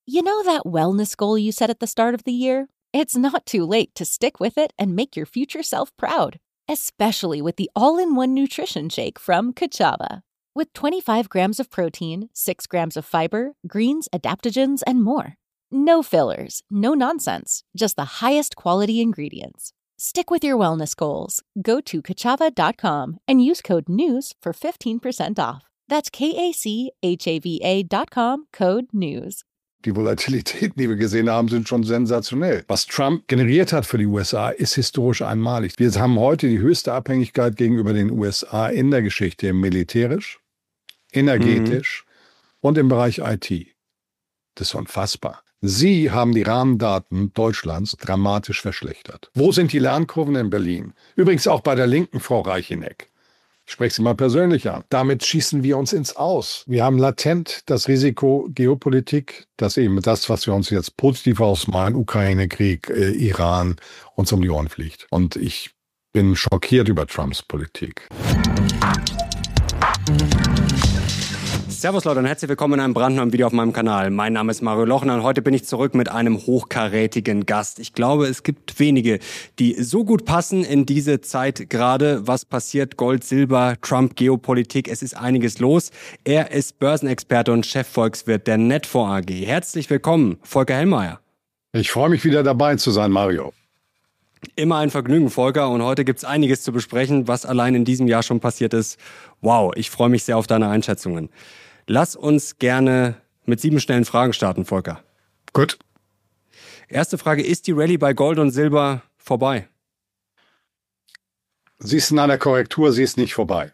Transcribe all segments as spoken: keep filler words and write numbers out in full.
You know that wellness goal you set at the start of the year? It's not too late to stick with it and make your future self proud, especially with the all-in-one nutrition shake from Kachava. With twenty-five grams of protein, six grams of fiber, greens, adaptogens, and more. No fillers, no nonsense, just the highest quality ingredients. Stick with your wellness goals. Go to kachava dot com and use code NEWS for fifteen percent off. That's K A C H A V A dot com, code NEWS. Die Volatilitäten, die wir gesehen haben, sind schon sensationell. Was Trump generiert hat für die U S A, ist historisch einmalig. Wir haben heute die höchste Abhängigkeit gegenüber den U S A in der Geschichte, militärisch, energetisch mhm. und im Bereich I T. Das ist unfassbar. Sie haben die Rahmendaten Deutschlands dramatisch verschlechtert. Wo sind die Lernkurven in Berlin? Übrigens auch bei der Linken, Frau Reicheneck. Ich spreche Sie mal persönlich an. Damit schießen wir uns ins Aus. Wir haben latent das Risiko Geopolitik, dass eben das, was wir uns jetzt positiv ausmalen, Ukraine-Krieg, äh, Iran, uns um die Ohren fliegt. Und ich bin schockiert über Trumps Politik. Servus Leute und herzlich willkommen in einem brandneuen Video auf meinem Kanal. Mein Name ist Mario Lochner und heute bin ich zurück mit einem hochkarätigen Gast. Ich glaube, es gibt wenige, die so gut passen in diese Zeit gerade. Was passiert? Gold, Silber, Trump, Geopolitik, es ist einiges los. Er ist Börsenexperte und Chefvolkswirt der Netfonds A G. Herzlich willkommen, Volker Hellmeier. Ich freue mich wieder dabei zu sein, Mario. Immer ein Vergnügen, Volker. Und heute gibt es einiges zu besprechen, was allein in diesem Jahr schon passiert ist. Wow, ich freue mich sehr auf deine Einschätzungen. Lass uns gerne mit sieben schnellen Fragen starten, Volker. Gut. Erste Frage, ist die Rallye bei Gold und Silber vorbei? Sie ist in einer Korrektur, sie ist nicht vorbei.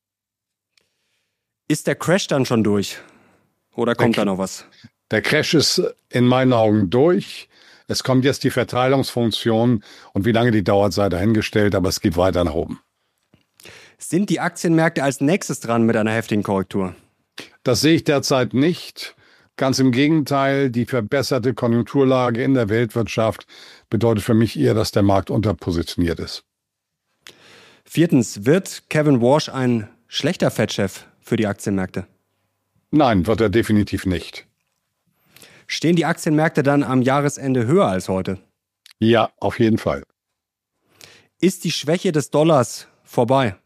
Ist der Crash dann schon durch? Oder kommt der, da noch was? Der Crash ist in meinen Augen durch. Es kommt jetzt die Verteilungsfunktion und wie lange die dauert, sei dahingestellt, aber es geht weiter nach oben. Sind die Aktienmärkte als nächstes dran mit einer heftigen Korrektur? Das sehe ich derzeit nicht. Ganz im Gegenteil, die verbesserte Konjunkturlage in der Weltwirtschaft bedeutet für mich eher, dass der Markt unterpositioniert ist. Viertens, wird Kevin Warsh ein schlechter Fed-Chef für die Aktienmärkte? Nein, wird er definitiv nicht. Stehen die Aktienmärkte dann am Jahresende höher als heute? Ja, auf jeden Fall. Ist die Schwäche des Dollars vorbei?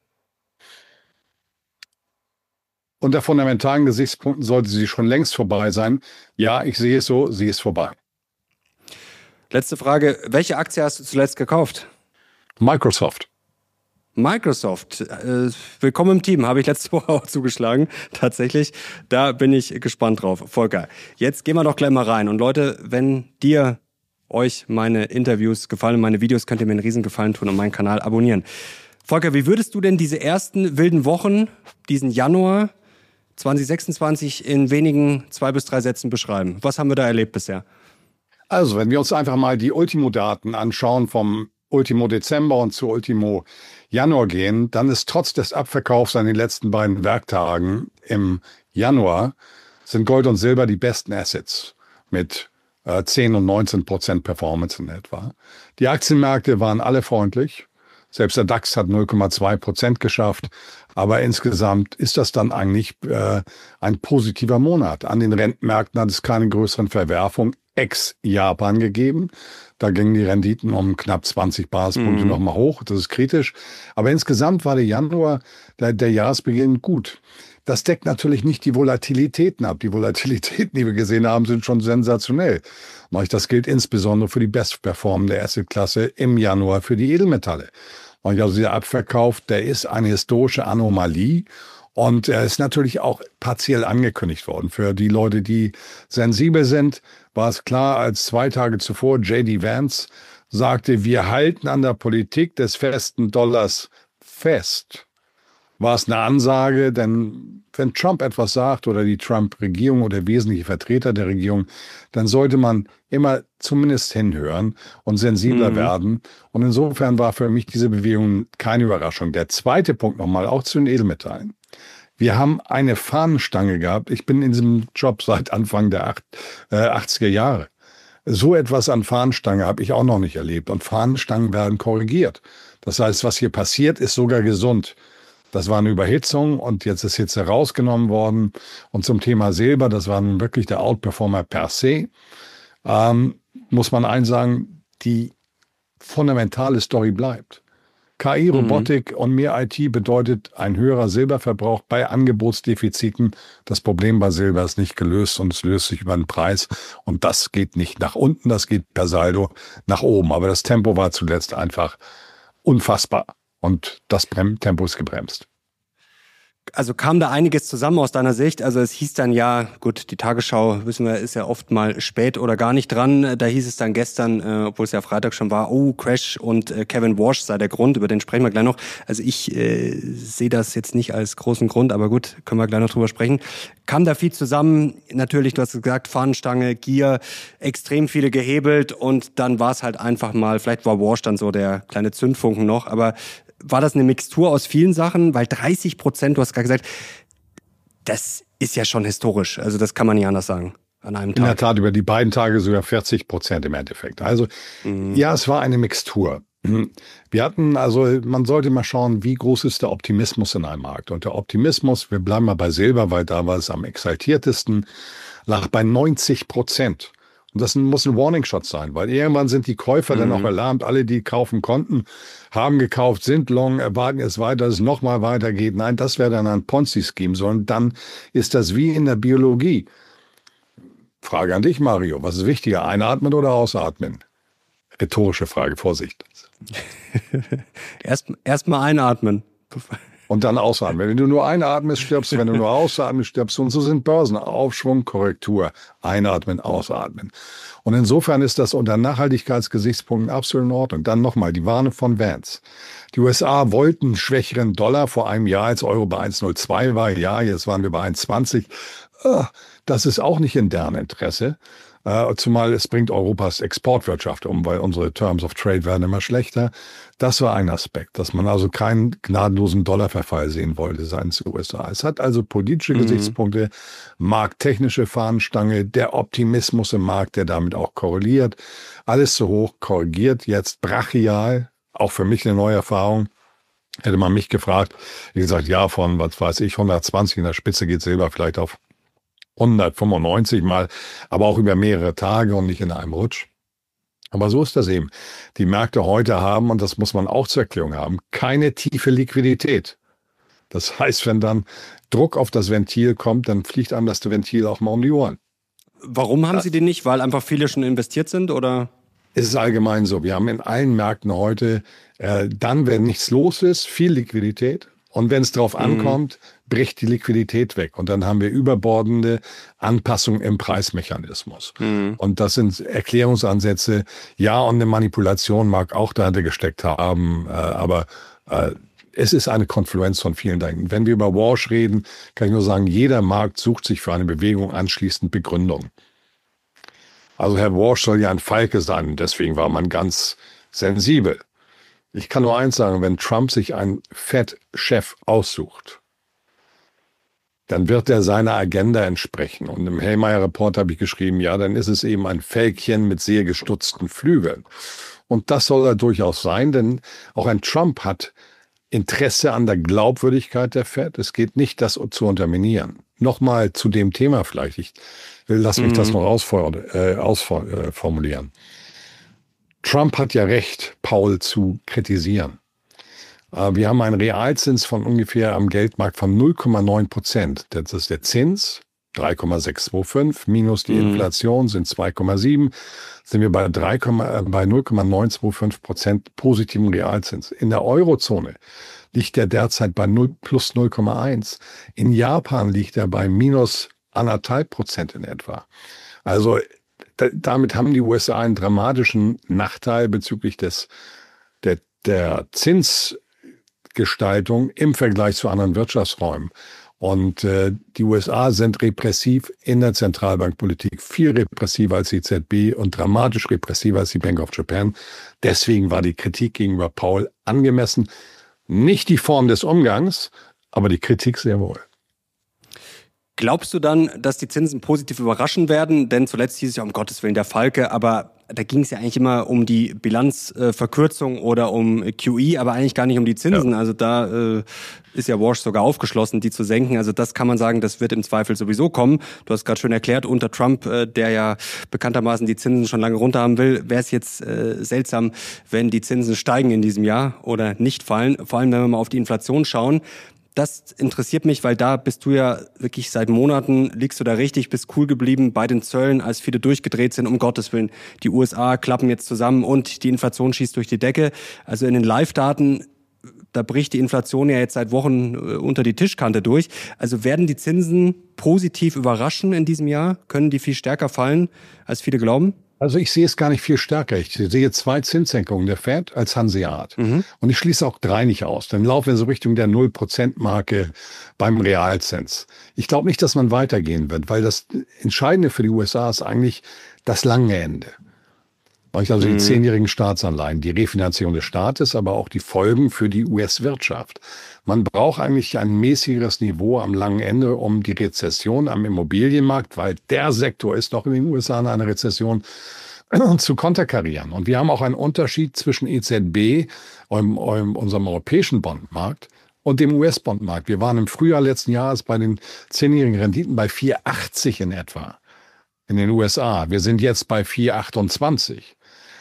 Unter fundamentalen Gesichtspunkten sollte sie schon längst vorbei sein. Ja, ich sehe es so, sie ist vorbei. Letzte Frage, welche Aktie hast du zuletzt gekauft? Microsoft. Microsoft, äh, willkommen im Team, habe ich letzte Woche auch zugeschlagen, tatsächlich. Da bin ich gespannt drauf. Volker, jetzt gehen wir doch gleich mal rein. Und Leute, wenn dir, euch meine Interviews gefallen, meine Videos, könnt ihr mir einen riesen Gefallen tun und meinen Kanal abonnieren. Volker, wie würdest du denn diese ersten wilden Wochen, diesen Januar zwanzig sechsundzwanzig in wenigen zwei bis drei Sätzen beschreiben? Was haben wir da erlebt bisher? Also, wenn wir uns einfach mal die Ultimo-Daten anschauen, vom Ultimo Dezember und zu Ultimo Januar gehen, dann ist trotz des Abverkaufs an den letzten beiden Werktagen im Januar, sind Gold und Silber die besten Assets mit äh, zehn und neunzehn Prozent Performance in etwa. Die Aktienmärkte waren alle freundlich. Selbst der DAX hat null Komma zwei Prozent geschafft. Aber insgesamt ist das dann eigentlich äh, ein positiver Monat. An den Rentenmärkten hat es keine größeren Verwerfungen ex-Japan gegeben. Da gingen die Renditen um knapp zwanzig Basispunkte mhm. nochmal hoch. Das ist kritisch. Aber insgesamt war der Januar, der, der Jahresbeginn gut. Das deckt natürlich nicht die Volatilitäten ab. Die Volatilitäten, die wir gesehen haben, sind schon sensationell. Das gilt insbesondere für die bestperformende Assetklasse im Januar für die Edelmetalle. Also dieser Abverkauf, der ist eine historische Anomalie und er ist natürlich auch partiell angekündigt worden. Für die Leute, die sensibel sind, war es klar, als zwei Tage zuvor J D Vance sagte, wir halten an der Politik des festen Dollars fest. War es eine Ansage, denn wenn Trump etwas sagt oder die Trump-Regierung oder wesentliche Vertreter der Regierung, dann sollte man immer zumindest hinhören und sensibler mhm. werden. Und insofern war für mich diese Bewegung keine Überraschung. Der zweite Punkt nochmal, auch zu den Edelmetallen. Wir haben eine Fahnenstange gehabt. Ich bin in diesem Job seit Anfang der achtziger Jahre. So etwas an Fahnenstange habe ich auch noch nicht erlebt. Und Fahnenstangen werden korrigiert. Das heißt, was hier passiert, ist sogar gesund. Das war eine Überhitzung und jetzt ist Hitze rausgenommen worden. Und zum Thema Silber, das war nun wirklich der Outperformer per se, ähm, muss man eins sagen, die fundamentale Story bleibt. K I, Robotik mhm. und mehr I T bedeutet ein höherer Silberverbrauch bei Angebotsdefiziten. Das Problem bei Silber ist nicht gelöst und es löst sich über den Preis. Und das geht nicht nach unten, das geht per Saldo nach oben. Aber das Tempo war zuletzt einfach unfassbar. Und das Tempo ist gebremst. Also kam da einiges zusammen aus deiner Sicht? Also es hieß dann ja, gut, die Tagesschau, wissen wir, ist ja oft mal spät oder gar nicht dran. Da hieß es dann gestern, äh, obwohl es ja Freitag schon war, oh, Crash und äh, Kevin Walsh sei der Grund, über den sprechen wir gleich noch. Also ich äh, sehe das jetzt nicht als großen Grund, aber gut, können wir gleich noch drüber sprechen. Kam da viel zusammen? Natürlich, du hast gesagt, Fahnenstange, Gier, extrem viele gehebelt und dann war es halt einfach mal, vielleicht war Walsh dann so der kleine Zündfunken noch, aber war das eine Mixtur aus vielen Sachen? Weil dreißig Prozent, du hast gerade gesagt, das ist ja schon historisch. Also das kann man nicht anders sagen an einem Tag. In der Tat, über die beiden Tage sogar vierzig Prozent im Endeffekt. Also mhm. ja, es war eine Mixtur. Wir hatten, also man sollte mal schauen, wie groß ist der Optimismus in einem Markt. Und der Optimismus, wir bleiben mal bei Silber, weil da war es am exaltiertesten, lag bei neunzig Prozent. Und das muss ein Warning Shot sein, weil irgendwann sind die Käufer mhm. dann auch alarmt. Alle, die kaufen konnten, haben gekauft, sind long, erwarten es weiter, dass es nochmal weitergeht. Nein, das wäre dann ein Ponzi-Scheme, sondern dann ist das wie in der Biologie. Frage an dich, Mario. Was ist wichtiger, einatmen oder ausatmen? Rhetorische Frage, Vorsicht. erst erst mal einatmen. Und dann ausatmen. Wenn du nur einatmest, stirbst du. Wenn du nur ausatmest, stirbst du. Und so sind Börsen. Aufschwung, Korrektur. Einatmen, ausatmen. Und insofern ist das unter Nachhaltigkeitsgesichtspunkten absolut in Ordnung. Dann nochmal die Warnung von Vance. Die U S A wollten einen schwächeren Dollar vor einem Jahr, als Euro bei eins Komma null zwei war. Ja, jetzt waren wir bei eins Komma zwanzig. Das ist auch nicht in deren Interesse. Zumal es bringt Europas Exportwirtschaft um, weil unsere Terms of Trade werden immer schlechter. Das war ein Aspekt, dass man also keinen gnadenlosen Dollarverfall sehen wollte seitens der U S A. Es hat also politische mhm. Gesichtspunkte, markttechnische Fahnenstange, der Optimismus im Markt, der damit auch korreliert. Alles zu hoch, korrigiert jetzt brachial, auch für mich eine neue Erfahrung. Hätte man mich gefragt, wie gesagt, ja, von, was weiß ich, hundertzwanzig in der Spitze geht Silber vielleicht auf hundertfünfundneunzig mal, aber auch über mehrere Tage und nicht in einem Rutsch. Aber so ist das eben. Die Märkte heute haben, und das muss man auch zur Erklärung haben, keine tiefe Liquidität. Das heißt, wenn dann Druck auf das Ventil kommt, dann fliegt einem das Ventil auch mal um die Ohren. Warum haben Sie den nicht? Weil einfach viele schon investiert sind, oder? Es ist allgemein so. Wir haben in allen Märkten heute, äh, dann, wenn nichts los ist, viel Liquidität. Und wenn es drauf ankommt, mhm. bricht die Liquidität weg. Und dann haben wir überbordende Anpassungen im Preismechanismus. Mhm. Und das sind Erklärungsansätze. Ja, und eine Manipulation mag auch dahinter gesteckt haben. Äh, aber äh, es ist eine Konfluenz von vielen Dingen. Wenn wir über Walsh reden, kann ich nur sagen, jeder Markt sucht sich für eine Bewegung anschließend Begründung. Also Herr Walsh soll ja ein Falke sein. Deswegen war man ganz sensibel. Ich kann nur eins sagen, wenn Trump sich einen Fed-Chef aussucht, dann wird er seiner Agenda entsprechen. Und im Hellmeyer-Report habe ich geschrieben, ja, dann ist es eben ein Fälkchen mit sehr gestutzten Flügeln. Und das soll er durchaus sein, denn auch ein Trump hat Interesse an der Glaubwürdigkeit der Fed. Es geht nicht, das zu unterminieren. Nochmal zu dem Thema vielleicht. Ich will, lass mich mhm. das noch ausfor- äh, ausformulieren. Trump hat ja recht, Paul zu kritisieren. Wir haben einen Realzins von ungefähr am Geldmarkt von null Komma neun Prozent. Das ist der Zins, drei Komma sechshundertfünfundzwanzig, minus die mhm. Inflation sind zwei Komma sieben. Sind wir bei, drei, bei null Komma neunhunderfünfundzwanzig Prozent positiven Realzins. In der Eurozone liegt er derzeit bei null, plus null Komma eins. In Japan liegt er bei minus anderthalb Prozent in etwa. Also damit haben die U S A einen dramatischen Nachteil bezüglich des, der, der Zinsgestaltung im Vergleich zu anderen Wirtschaftsräumen. Und äh, die U S A sind repressiv in der Zentralbankpolitik, viel repressiver als die E Z B und dramatisch repressiver als die Bank of Japan. Deswegen war die Kritik gegenüber Paul angemessen. Nicht die Form des Umgangs, aber die Kritik sehr wohl. Glaubst du dann, dass die Zinsen positiv überraschen werden? Denn zuletzt hieß es ja, um Gottes Willen, der Falke. Aber da ging es ja eigentlich immer um die Bilanzverkürzung äh, oder um Q E, aber eigentlich gar nicht um die Zinsen. Ja. Also da äh, ist ja Walsh sogar aufgeschlossen, die zu senken. Also das kann man sagen, das wird im Zweifel sowieso kommen. Du hast gerade schön erklärt, unter Trump, äh, der ja bekanntermaßen die Zinsen schon lange runter haben will, wäre es jetzt äh, seltsam, wenn die Zinsen steigen in diesem Jahr oder nicht fallen. Vor allem, wenn wir mal auf die Inflation schauen. Das interessiert mich, weil da bist du ja wirklich seit Monaten, liegst du da richtig, bist cool geblieben bei den Zöllen, als viele durchgedreht sind, um Gottes Willen. Die U S A klappen jetzt zusammen und die Inflation schießt durch die Decke. Also in den Live-Daten, da bricht die Inflation ja jetzt seit Wochen unter die Tischkante durch. Also werden die Zinsen positiv überraschen in diesem Jahr? Können die viel stärker fallen, als viele glauben? Also ich sehe es gar nicht viel stärker. Ich sehe zwei Zinssenkungen der Fed als Hanseat. Mhm. Und ich schließe auch drei nicht aus. Dann laufen wir so Richtung der null Prozent Marke beim Realzins. Ich glaube nicht, dass man weitergehen wird, weil das Entscheidende für die U S A ist eigentlich das lange Ende. Also die zehnjährigen Staatsanleihen, die Refinanzierung des Staates, aber auch die Folgen für die U S-Wirtschaft. Man braucht eigentlich ein mäßigeres Niveau am langen Ende, um die Rezession am Immobilienmarkt, weil der Sektor ist doch in den U S A in einer Rezession, zu konterkarieren. Und wir haben auch einen Unterschied zwischen E Z B, unserem europäischen Bondmarkt, und dem U S-Bondmarkt. Wir waren im Frühjahr letzten Jahres bei den zehnjährigen Renditen bei vier Komma achtzig in etwa in den U S A. Wir sind jetzt bei vier Komma achtundzwanzig.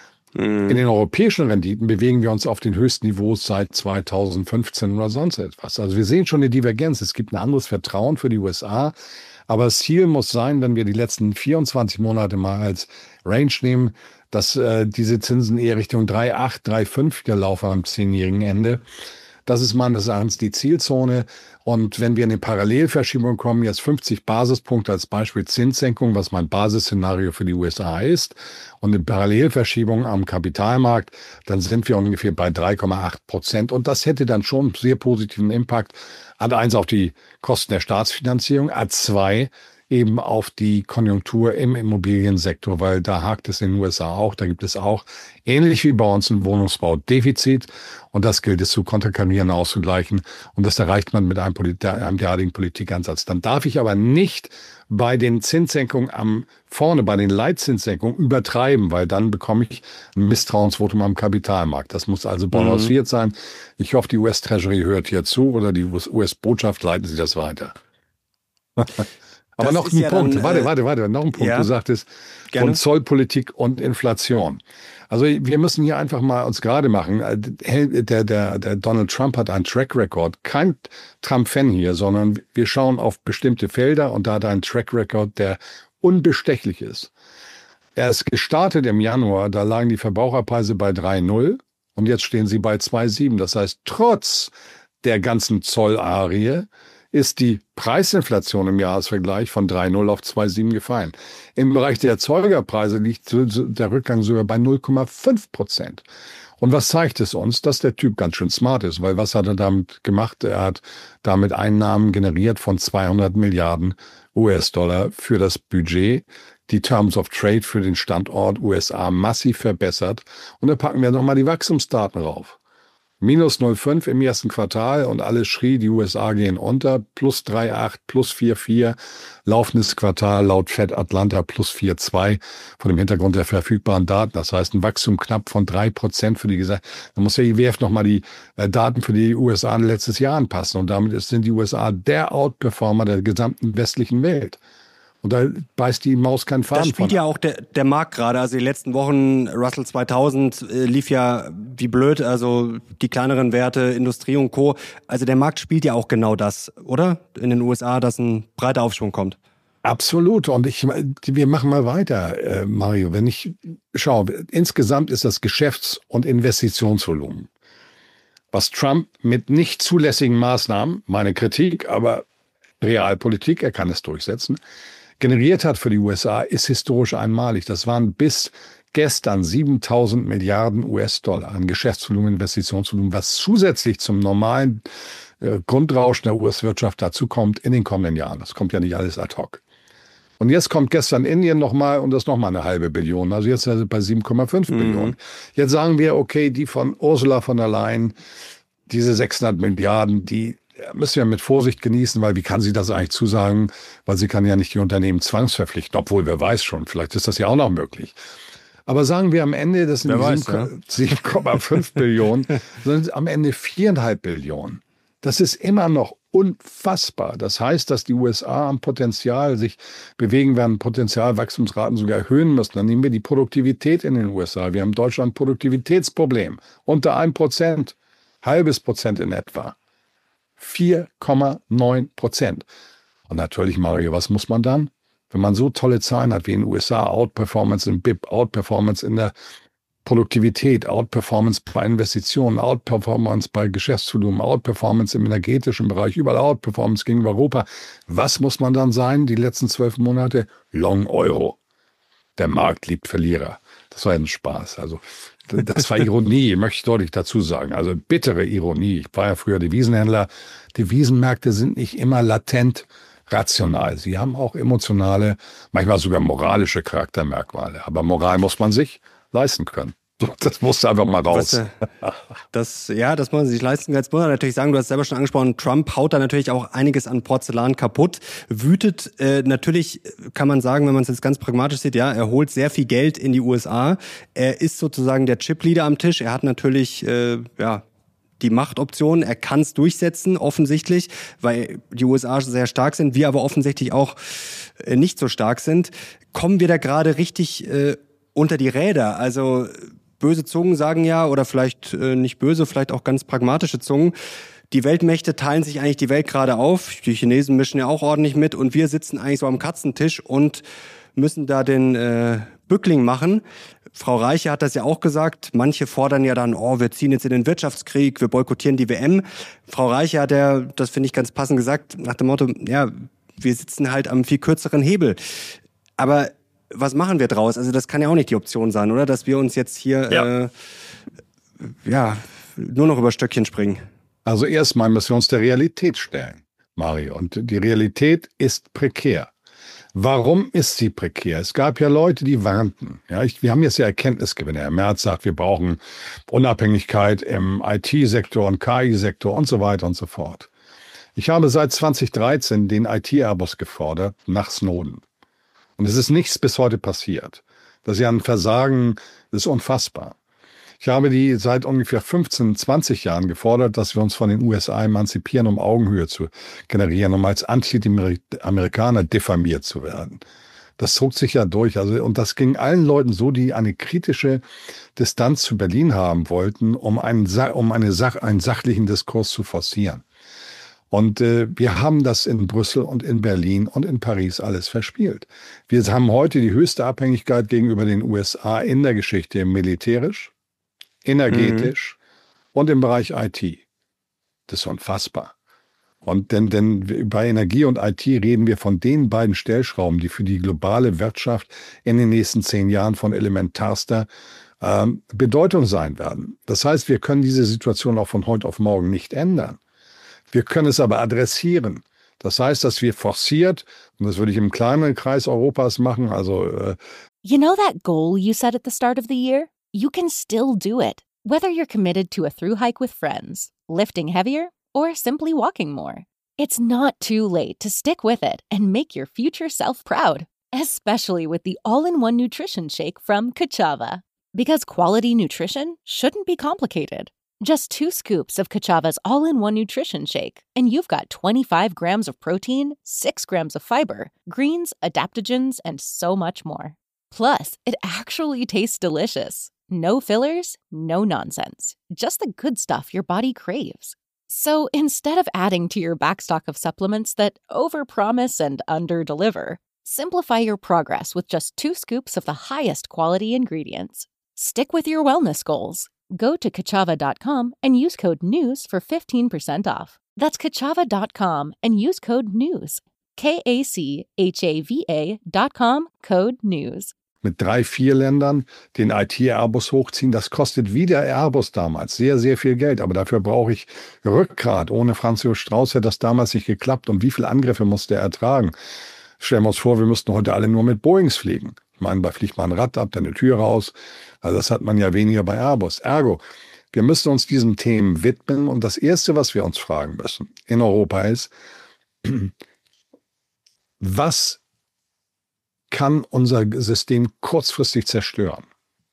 In den europäischen Renditen bewegen wir uns auf den höchsten Niveaus seit zweitausendfünfzehn oder sonst etwas. Also wir sehen schon eine Divergenz. Es gibt ein anderes Vertrauen für die U S A. Aber das Ziel muss sein, wenn wir die letzten vierundzwanzig Monate mal als Range nehmen, dass äh, diese Zinsen eher Richtung drei Komma acht, drei Komma fünf gelaufen am zehnjährigen Ende. Das ist meines Erachtens die Zielzone. Und wenn wir in eine Parallelverschiebung kommen, jetzt fünfzig Basispunkte als Beispiel Zinssenkung, was mein Basisszenario für die U S A ist, und eine Parallelverschiebung am Kapitalmarkt, dann sind wir ungefähr bei drei Komma acht Prozent. Und das hätte dann schon einen sehr positiven Impact. A eins auf die Kosten der Staatsfinanzierung, A zwei eben auf die Konjunktur im Immobiliensektor, weil da hakt es in den U S A auch. Da gibt es auch, ähnlich wie bei uns, ein Wohnungsbaudefizit. Und das gilt es zu konterkarieren, auszugleichen. Und das erreicht man mit einem, Polit- einem derartigen Politikansatz. Dann darf ich aber nicht bei den Zinssenkungen am vorne, bei den Leitzinssenkungen übertreiben, weil dann bekomme ich ein Misstrauensvotum am Kapitalmarkt. Das muss also balanciert mhm. sein. Ich hoffe, die U S-Treasury hört hier zu oder die U S-Botschaft, leiten Sie das weiter. Aber das noch ein ja Punkt, dann, warte, warte, warte, noch ein Punkt. Ja, du sagtest von Zollpolitik und Inflation. Also wir müssen hier einfach mal uns gerade machen. Der, der, der Donald Trump hat einen Track Record, kein Trump-Fan hier, sondern wir schauen auf bestimmte Felder und da hat er einen Track Record, der unbestechlich ist. Er ist gestartet im Januar, da lagen die Verbraucherpreise bei drei Komma null und jetzt stehen sie bei zwei Komma sieben. Das heißt, trotz der ganzen Zollarie ist die Preisinflation im Jahresvergleich von drei Komma null auf zwei Komma sieben gefallen. Im Bereich der Erzeugerpreise liegt der Rückgang sogar bei null Komma fünf Prozent. Und was zeigt es uns? Dass der Typ ganz schön smart ist, weil was hat er damit gemacht? Er hat damit Einnahmen generiert von zweihundert Milliarden U S-Dollar für das Budget, die Terms of Trade für den Standort U S A massiv verbessert. Und da packen wir nochmal die Wachstumsdaten rauf. Minus null Komma fünf im ersten Quartal und alles schrie, die U S A gehen unter, plus drei Komma acht, plus vier Komma vier, laufendes Quartal laut Fed Atlanta plus vier Komma zwei vor dem Hintergrund der verfügbaren Daten. Das heißt, ein Wachstum knapp von drei Prozent für die Gesellschaft. Da muss der I W F nochmal die äh, Daten für die U S A letztes Jahr anpassen und damit sind die U S A der Outperformer der gesamten westlichen Welt. Und da beißt die Maus keinen Faden von. Da spielt ja auch der, der Markt gerade. Also die letzten Wochen, Russell zweitausend äh, lief ja wie blöd. Also die kleineren Werte, Industrie und Co. Also der Markt spielt ja auch genau das, oder? In den U S A, dass ein breiter Aufschwung kommt. Absolut. Und ich, wir machen mal weiter, äh, Mario. Wenn ich schaue, insgesamt ist das Geschäfts- und Investitionsvolumen, was Trump mit nicht zulässigen Maßnahmen, meine Kritik, aber Realpolitik, er kann es durchsetzen, generiert hat für die U S A, ist historisch einmalig. Das waren bis gestern siebentausend Milliarden U S-Dollar an Geschäftsvolumen, Investitionsvolumen, was zusätzlich zum normalen äh, Grundrauschen der U S-Wirtschaft dazu kommt in den kommenden Jahren. Das kommt ja nicht alles ad hoc. Und jetzt kommt gestern Indien nochmal und das nochmal eine halbe Billion. Also jetzt sind wir bei sieben Komma fünf mhm. Billionen. Jetzt sagen wir, okay, die von Ursula von der Leyen, diese sechshundert Milliarden, die müssen wir mit Vorsicht genießen, weil wie kann sie das eigentlich zusagen? Weil sie kann ja nicht die Unternehmen zwangsverpflichten, obwohl wer weiß schon, vielleicht ist das ja auch noch möglich. Aber sagen wir am Ende, das sind Wer weiß, ja. sieben Komma fünf Billionen, sind am Ende vier Komma fünf Billionen. Das ist immer noch unfassbar. Das heißt, dass die U S A am Potenzial sich bewegen werden, Potenzialwachstumsraten sogar erhöhen müssen. Dann nehmen wir die Produktivität in den U S A. Wir haben in Deutschland ein Produktivitätsproblem. Unter ein Prozent, halbes Prozent in etwa. vier Komma neun Prozent. Und natürlich, Mario, was muss man dann? Wenn man so tolle Zahlen hat wie in den U S A, Outperformance im B I P, Outperformance in der Produktivität, Outperformance bei Investitionen, Outperformance bei Geschäftsvolumen, Outperformance im energetischen Bereich, überall Outperformance gegenüber Europa. Was muss man dann sein, die letzten zwölf Monate? Long Euro. Der Markt liebt Verlierer. Das war ein Spaß. Also, das war Ironie, möchte ich deutlich dazu sagen. Also bittere Ironie. Ich war ja früher Devisenhändler. Devisenmärkte sind nicht immer latent rational. Sie haben auch emotionale, manchmal sogar moralische Charaktermerkmale. Aber Moral muss man sich leisten können. Das musste einfach mal raus. Was, das, ja, das muss man sich leisten. Jetzt muss man natürlich sagen, du hast selber schon angesprochen, Trump haut da natürlich auch einiges an Porzellan kaputt, wütet. Äh, natürlich kann man sagen, wenn man es jetzt ganz pragmatisch sieht, ja, er holt sehr viel Geld in die U S A. Er ist sozusagen der Chip-Leader am Tisch. Er hat natürlich, äh, ja, die Machtoption, er kann es durchsetzen, offensichtlich, weil die U S A sehr stark sind, wir aber offensichtlich auch äh, nicht so stark sind. Kommen wir da gerade richtig äh, unter die Räder? Also böse Zungen sagen ja, oder vielleicht äh, nicht böse, vielleicht auch ganz pragmatische Zungen, die Weltmächte teilen sich eigentlich die Welt gerade auf, die Chinesen mischen ja auch ordentlich mit und wir sitzen eigentlich so am Katzentisch und müssen da den äh, Bückling machen. Frau Reiche hat das ja auch gesagt, manche fordern ja dann, oh, wir ziehen jetzt in den Wirtschaftskrieg, wir boykottieren die W M. Frau Reiche hat ja, das finde ich ganz passend gesagt, nach dem Motto, ja, wir sitzen halt am viel kürzeren Hebel. Aber was machen wir draus? Also das kann ja auch nicht die Option sein, oder? Dass wir uns jetzt hier ja, äh, ja nur noch über Stöckchen springen. Also erstmal müssen wir uns der Realität stellen, Mario. Und die Realität ist prekär. Warum ist sie prekär? Es gab ja Leute, die warnten. Ja, ich, wir haben jetzt ja Erkenntnisgewinne. Herr Merz sagt, wir brauchen Unabhängigkeit im I T-Sektor und K I-Sektor und so weiter und so fort. Ich habe seit zwanzig dreizehn den I T-Airbus gefordert nach Snowden. Und es ist nichts bis heute passiert. Das ist ja ein Versagen, das ist unfassbar. Ich habe die seit ungefähr fünfzehn, zwanzig Jahren gefordert, dass wir uns von den U S A emanzipieren, um Augenhöhe zu generieren, um als Anti-Amerikaner diffamiert zu werden. Das zog sich ja durch. Also, und das ging allen Leuten so, die eine kritische Distanz zu Berlin haben wollten, um einen, um eine Sach, einen sachlichen Diskurs zu forcieren. Und äh, wir haben das in Brüssel und in Berlin und in Paris alles verspielt. Wir haben heute die höchste Abhängigkeit gegenüber den U S A in der Geschichte, militärisch, energetisch mhm. und im Bereich I T. Das ist unfassbar. Und denn, denn bei Energie und I T reden wir von den beiden Stellschrauben, die für die globale Wirtschaft in den nächsten zehn Jahren von elementarster ähm, Bedeutung sein werden. Das heißt, wir können diese Situation auch von heute auf morgen nicht ändern. Wir können es aber adressieren. Das heißt, dass wir forciert, und das würde ich im kleinen Kreis Europas machen, also äh You know that goal you set at the start of the year? You can still do it, whether you're committed to a through hike with friends, lifting heavier, or simply walking more. It's not too late to stick with it and make your future self proud, especially with the all-in-one nutrition shake from Kachava. Because quality nutrition shouldn't be complicated. Just two scoops of Kachava's all-in-one nutrition shake, and you've got twenty-five grams of protein, six grams of fiber, greens, adaptogens, and so much more. Plus, it actually tastes delicious. No fillers, no nonsense. Just the good stuff your body craves. So instead of adding to your backstock of supplements that overpromise and underdeliver, simplify your progress with just two scoops of the highest quality ingredients. Stick with your wellness goals. Go to kachava dot com and use code NEWS for fifteen percent off. That's kachava dot com and use code NEWS. K A C H A V A dot com, code NEWS. Mit drei, vier Ländern den I T-Airbus hochziehen, das kostet wie der Airbus damals sehr, sehr viel Geld. Aber dafür brauche ich Rückgrat. Ohne Franz Josef Strauß hätte das damals nicht geklappt. Und wie viele Angriffe musste er ertragen? Stellen wir uns vor, wir müssten heute alle nur mit Boeings fliegen. Ich meine, da fliegt man ein Rad ab, dann eine Tür raus. Also das hat man ja weniger bei Airbus. Ergo, wir müssen uns diesen Themen widmen. Und das Erste, was wir uns fragen müssen in Europa ist, was kann unser System kurzfristig zerstören?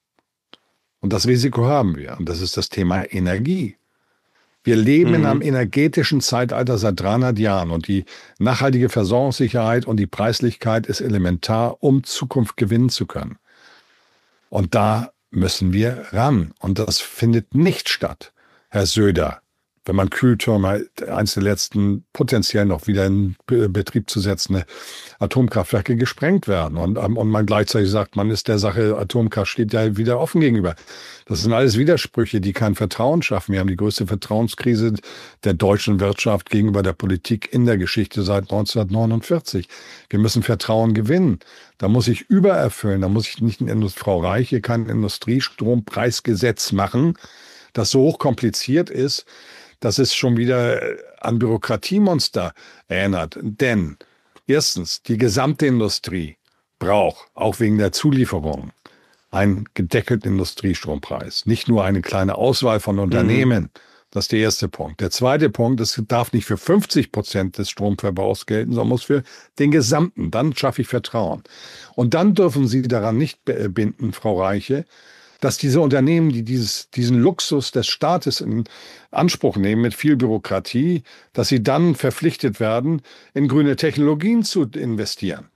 Und das Risiko haben wir. Und das ist das Thema Energie. Wir leben mhm. in einem energetischen Zeitalter seit dreihundert Jahren. Und die nachhaltige Versorgungssicherheit und die Preislichkeit ist elementar, um Zukunft gewinnen zu können. Und da müssen wir ran. Und das findet nicht statt, Herr Söder. Wenn man Kühltürme, eins der letzten potenziell noch wieder in Betrieb zu setzende Atomkraftwerke gesprengt werden. Und, und man gleichzeitig sagt, man ist der Sache, Atomkraft steht ja wieder offen gegenüber. Das sind alles Widersprüche, die kein Vertrauen schaffen. Wir haben die größte Vertrauenskrise der deutschen Wirtschaft gegenüber der Politik in der Geschichte seit neunzehnhundertneunundvierzig. Wir müssen Vertrauen gewinnen. Da muss ich übererfüllen. Da muss ich nicht, Frau Reiche, kein Industriestrompreisgesetz machen, das so hochkompliziert ist, dass es schon wieder an Bürokratiemonster erinnert. Denn erstens, die gesamte Industrie braucht, auch wegen der Zulieferung, einen gedeckelten Industriestrompreis. Nicht nur eine kleine Auswahl von Unternehmen. Mhm. Das ist der erste Punkt. Der zweite Punkt, es darf nicht für fünfzig Prozent des Stromverbrauchs gelten, sondern muss für den gesamten. Dann schaffe ich Vertrauen. Und dann dürfen Sie daran nicht binden, Frau Reiche, dass diese Unternehmen, die dieses, diesen Luxus des Staates in Anspruch nehmen mit viel Bürokratie, dass sie dann verpflichtet werden, in grüne Technologien zu investieren.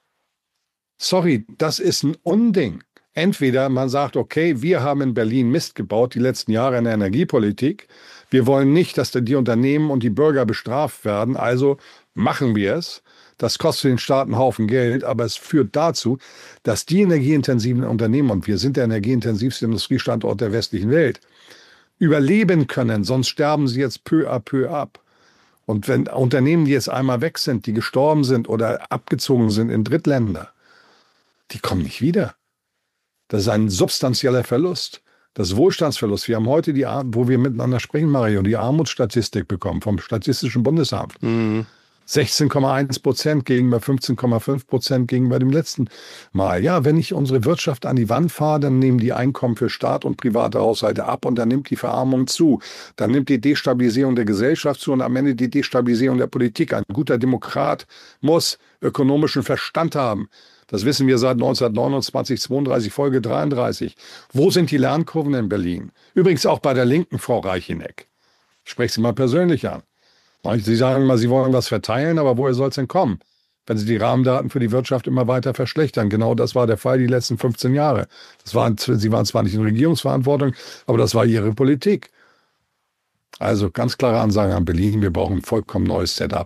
Sorry, das ist ein Unding. Entweder man sagt, okay, wir haben in Berlin Mist gebaut die letzten Jahre in der Energiepolitik. Wir wollen nicht, dass die Unternehmen und die Bürger bestraft werden, also machen wir es. Das kostet den Staat einen Haufen Geld, aber es führt dazu, dass die energieintensiven Unternehmen, und wir sind der energieintensivste Industriestandort der westlichen Welt, überleben können, sonst sterben sie jetzt peu à peu ab. Und wenn Unternehmen, die jetzt einmal weg sind, die gestorben sind oder abgezogen sind in Drittländer, die kommen nicht wieder. Das ist ein substanzieller Verlust. Das Wohlstandsverlust. Wir haben heute, die, wo wir miteinander sprechen, Mario, die Armutsstatistik bekommen vom Statistischen Bundesamt. Mhm. sechzehn Komma eins Prozent gegenüber fünfzehn Komma fünf Prozent gegenüber dem letzten Mal. Ja, wenn ich unsere Wirtschaft an die Wand fahre, dann nehmen die Einkommen für Staat und private Haushalte ab und dann nimmt die Verarmung zu. Dann nimmt die Destabilisierung der Gesellschaft zu und am Ende die Destabilisierung der Politik. Ein guter Demokrat muss ökonomischen Verstand haben. Das wissen wir seit neunzehnhundertneunundzwanzig, zweiunddreißig, Folge dreiunddreißig. Wo sind die Lernkurven in Berlin? Übrigens auch bei der Linken, Frau Reicheneck. Ich spreche Sie mal persönlich an. Sie sagen mal, Sie wollen was verteilen, aber woher soll es denn kommen, wenn Sie die Rahmendaten für die Wirtschaft immer weiter verschlechtern? Genau das war der Fall die letzten fünfzehn Jahre. Das waren, Sie waren zwar nicht in Regierungsverantwortung, aber das war Ihre Politik. Also ganz klare Ansage an Berlin, wir brauchen ein vollkommen neues Setup.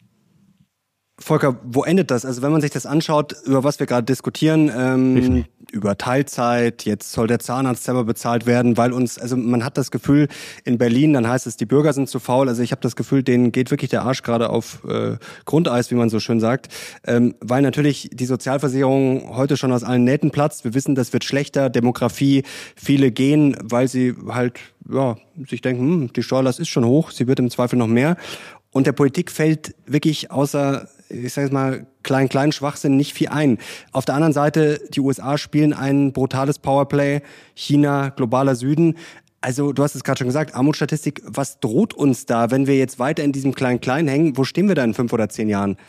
Volker, wo endet das? Also wenn man sich das anschaut, über was wir gerade diskutieren, ähm, über Teilzeit, jetzt soll der Zahnarzt selber bezahlt werden, weil uns, also man hat das Gefühl, in Berlin, dann heißt es, die Bürger sind zu faul. Also ich habe das Gefühl, denen geht wirklich der Arsch gerade auf äh, Grundeis, wie man so schön sagt, ähm, weil natürlich die Sozialversicherung heute schon aus allen Nähten platzt. Wir wissen, das wird schlechter, Demografie, viele gehen, weil sie halt ja sich denken, hm, die Steuerlast ist schon hoch, sie wird im Zweifel noch mehr. Und der Politik fällt wirklich außer, ich sage jetzt mal, kleinen, kleinen Schwachsinn nicht viel ein. Auf der anderen Seite, die U S A spielen ein brutales Powerplay, China, globaler Süden. Also du hast es gerade schon gesagt, Armutsstatistik, was droht uns da, wenn wir jetzt weiter in diesem Klein-Klein hängen? Wo stehen wir da in fünf oder zehn Jahren?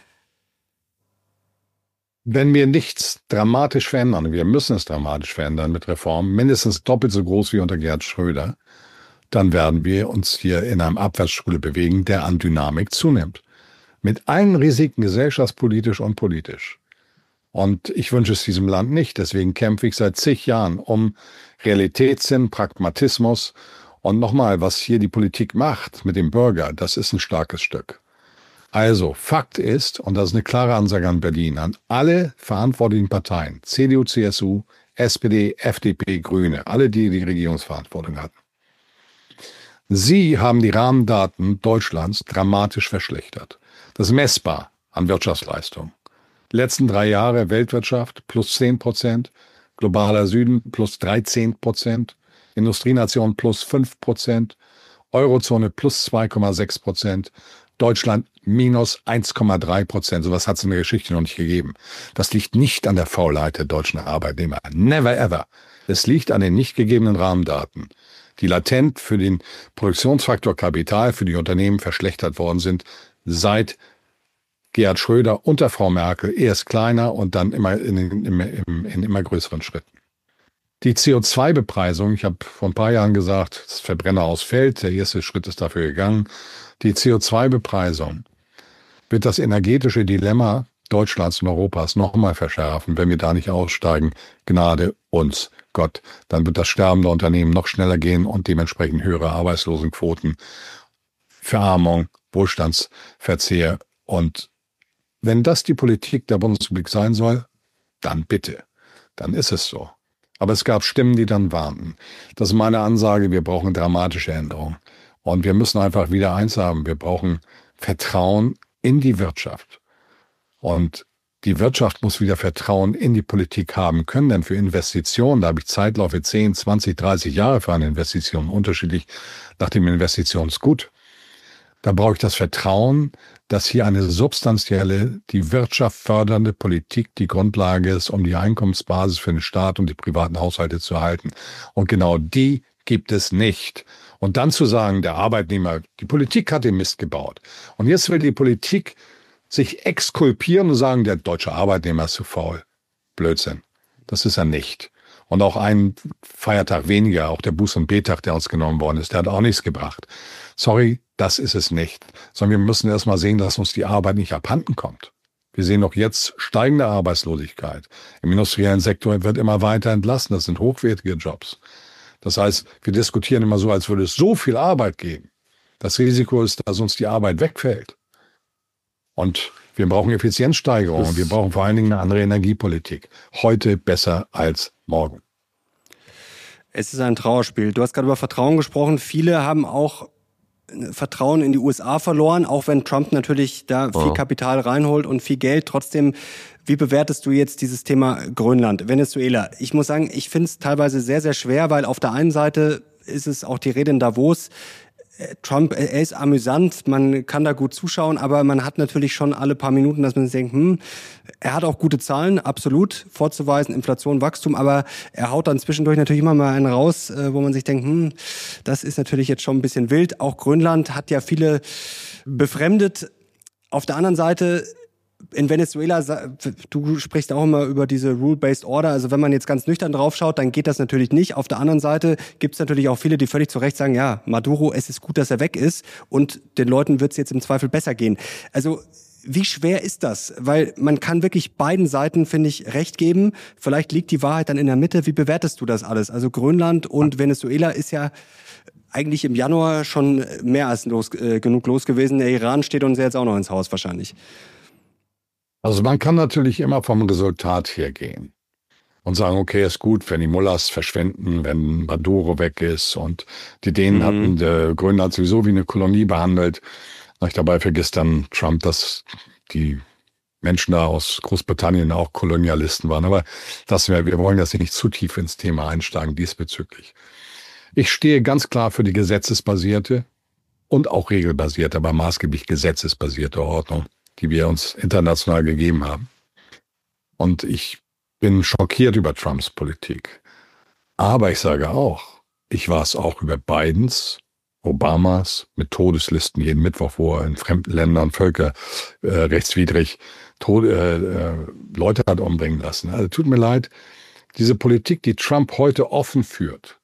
Wenn wir nichts dramatisch verändern, wir müssen es dramatisch verändern mit Reformen, mindestens doppelt so groß wie unter Gerhard Schröder, dann werden wir uns hier in einem Abwärtsspule bewegen, der an Dynamik zunimmt. Mit allen Risiken gesellschaftspolitisch und politisch. Und ich wünsche es diesem Land nicht. Deswegen kämpfe ich seit zig Jahren um Realitätssinn, Pragmatismus. Und nochmal, was hier die Politik macht mit dem Bürger, das ist ein starkes Stück. Also, Fakt ist, und das ist eine klare Ansage an Berlin, an alle verantwortlichen Parteien, C D U, C S U, S P D, F D P, Grüne, alle, die die Regierungsverantwortung hatten. Sie haben die Rahmendaten Deutschlands dramatisch verschlechtert. Das ist messbar an Wirtschaftsleistung. Letzten drei Jahre Weltwirtschaft plus zehn Prozent, globaler Süden plus dreizehn Prozent, Industrienation plus fünf Prozent, Eurozone plus zwei Komma sechs Prozent, Deutschland minus eins Komma drei Prozent. Sowas hat es in der Geschichte noch nicht gegeben. Das liegt nicht an der Faulheit der deutschen Arbeitnehmer. Never ever. Es liegt an den nicht gegebenen Rahmendaten, die latent für den Produktionsfaktor Kapital für die Unternehmen verschlechtert worden sind, seit Gerhard Schröder unter Frau Merkel, erst kleiner und dann immer in, in, in, in immer größeren Schritten. Die C O zwei Bepreisung, ich habe vor ein paar Jahren gesagt, das Verbrenner ausfällt, der erste Schritt ist dafür gegangen. Die C O zwei Bepreisung wird das energetische Dilemma Deutschlands und Europas noch einmal verschärfen, wenn wir da nicht aussteigen. Gnade uns, Gott. Dann wird das Sterben der Unternehmen noch schneller gehen und dementsprechend höhere Arbeitslosenquoten, Verarmung, Wohlstandsverzehr. Und wenn das die Politik der Bundesrepublik sein soll, dann bitte, dann ist es so. Aber es gab Stimmen, die dann warnten. Das ist meine Ansage, wir brauchen dramatische Änderungen. Und wir müssen einfach wieder eins haben, wir brauchen Vertrauen in die Wirtschaft. Und die Wirtschaft muss wieder Vertrauen in die Politik haben können, denn für Investitionen, da habe ich Zeitläufe zehn, zwanzig, dreißig Jahre für eine Investition, unterschiedlich nach dem Investitionsgut. Da brauche ich das Vertrauen, dass hier eine substanzielle, die Wirtschaft fördernde Politik die Grundlage ist, um die Einkommensbasis für den Staat und die privaten Haushalte zu erhalten. Und genau die gibt es nicht. Und dann zu sagen, der Arbeitnehmer, die Politik hat den Mist gebaut. Und jetzt will die Politik sich exkulpieren und sagen, der deutsche Arbeitnehmer ist zu faul. Blödsinn. Das ist er nicht. Und auch ein Feiertag weniger, auch der Buß- und B-Tag, der uns genommen worden ist, der hat auch nichts gebracht. Sorry, das ist es nicht. Sondern wir müssen erst mal sehen, dass uns die Arbeit nicht abhanden kommt. Wir sehen auch jetzt steigende Arbeitslosigkeit. Im industriellen Sektor wird immer weiter entlassen. Das sind hochwertige Jobs. Das heißt, wir diskutieren immer so, als würde es so viel Arbeit geben. Das Risiko ist, dass uns die Arbeit wegfällt. Und wir brauchen Effizienzsteigerung und wir brauchen vor allen Dingen eine andere Energiepolitik. Heute besser als morgen. Es ist ein Trauerspiel. Du hast gerade über Vertrauen gesprochen. Viele haben auch Vertrauen in die U S A verloren, auch wenn Trump natürlich da viel Kapital reinholt und viel Geld. Trotzdem, wie bewertest du jetzt dieses Thema Grönland, Venezuela? Ich muss sagen, ich finde es teilweise sehr, sehr schwer, weil auf der einen Seite ist es auch die Rede in Davos, Trump, er ist amüsant, man kann da gut zuschauen, aber man hat natürlich schon alle paar Minuten, dass man sich denkt, hm, er hat auch gute Zahlen, absolut vorzuweisen, Inflation, Wachstum, aber er haut dann zwischendurch natürlich immer mal einen raus, wo man sich denkt, hm, das ist natürlich jetzt schon ein bisschen wild. Auch Grönland hat ja viele befremdet. Auf der anderen Seite, in Venezuela, du sprichst auch immer über diese Rule-Based Order, also wenn man jetzt ganz nüchtern drauf schaut, dann geht das natürlich nicht. Auf der anderen Seite gibt es natürlich auch viele, die völlig zu Recht sagen, ja, Maduro, es ist gut, dass er weg ist und den Leuten wird es jetzt im Zweifel besser gehen. Also wie schwer ist das? Weil man kann wirklich beiden Seiten, finde ich, recht geben. Vielleicht liegt die Wahrheit dann in der Mitte. Wie bewertest du das alles? Also Grönland und Venezuela ist ja eigentlich im Januar schon mehr als los, äh, genug los gewesen. Der Iran steht uns jetzt auch noch ins Haus wahrscheinlich. Also man kann natürlich immer vom Resultat hergehen und sagen, okay, ist gut, wenn die Mullahs verschwinden, wenn Maduro weg ist und die Dänen mhm. hatten äh, Grönland sowieso wie eine Kolonie behandelt. Dabei vergisst dann Trump, dass die Menschen da aus Großbritannien auch Kolonialisten waren. Aber das, wir, wir wollen jetzt nicht zu tief ins Thema einsteigen diesbezüglich. Ich stehe ganz klar für die gesetzesbasierte und auch regelbasierte, aber maßgeblich gesetzesbasierte Ordnung, die wir uns international gegeben haben. Und ich bin schockiert über Trumps Politik. Aber ich sage auch, ich war es auch über Bidens, Obamas, mit Todeslisten jeden Mittwoch, wo er in fremden Ländern völkerrechtswidrig äh, Tod, äh, Leute hat umbringen lassen. Also tut mir leid, diese Politik, die Trump heute offen führt,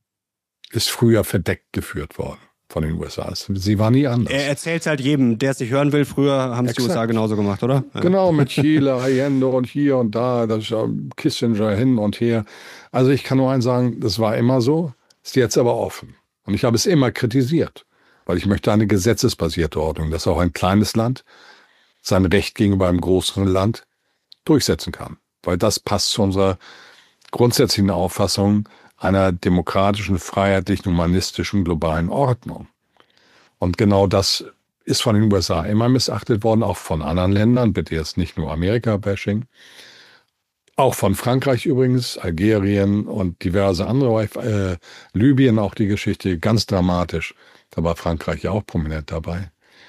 ist früher verdeckt geführt worden von den U S A. Sie war nie anders. Er erzählt es halt jedem, der es nicht hören will. Früher haben es die U S A genauso gemacht, oder? Ja. Genau, mit Chile, Allende und hier und da, das ist Kissinger hin und her. Also ich kann nur eins sagen, das war immer so, ist jetzt aber offen. Und ich habe es immer kritisiert, weil ich möchte eine gesetzesbasierte Ordnung, dass auch ein kleines Land sein Recht gegenüber einem größeren Land durchsetzen kann. Weil das passt zu unserer grundsätzlichen Auffassung einer demokratischen, freiheitlichen, humanistischen, globalen Ordnung. Und genau das ist von den U S A immer missachtet worden, auch von anderen Ländern, bitte jetzt nicht nur Amerika-Bashing, auch von Frankreich übrigens, Algerien und diverse andere, äh, Libyen auch die Geschichte, ganz dramatisch. Da war Frankreich ja auch prominent dabei.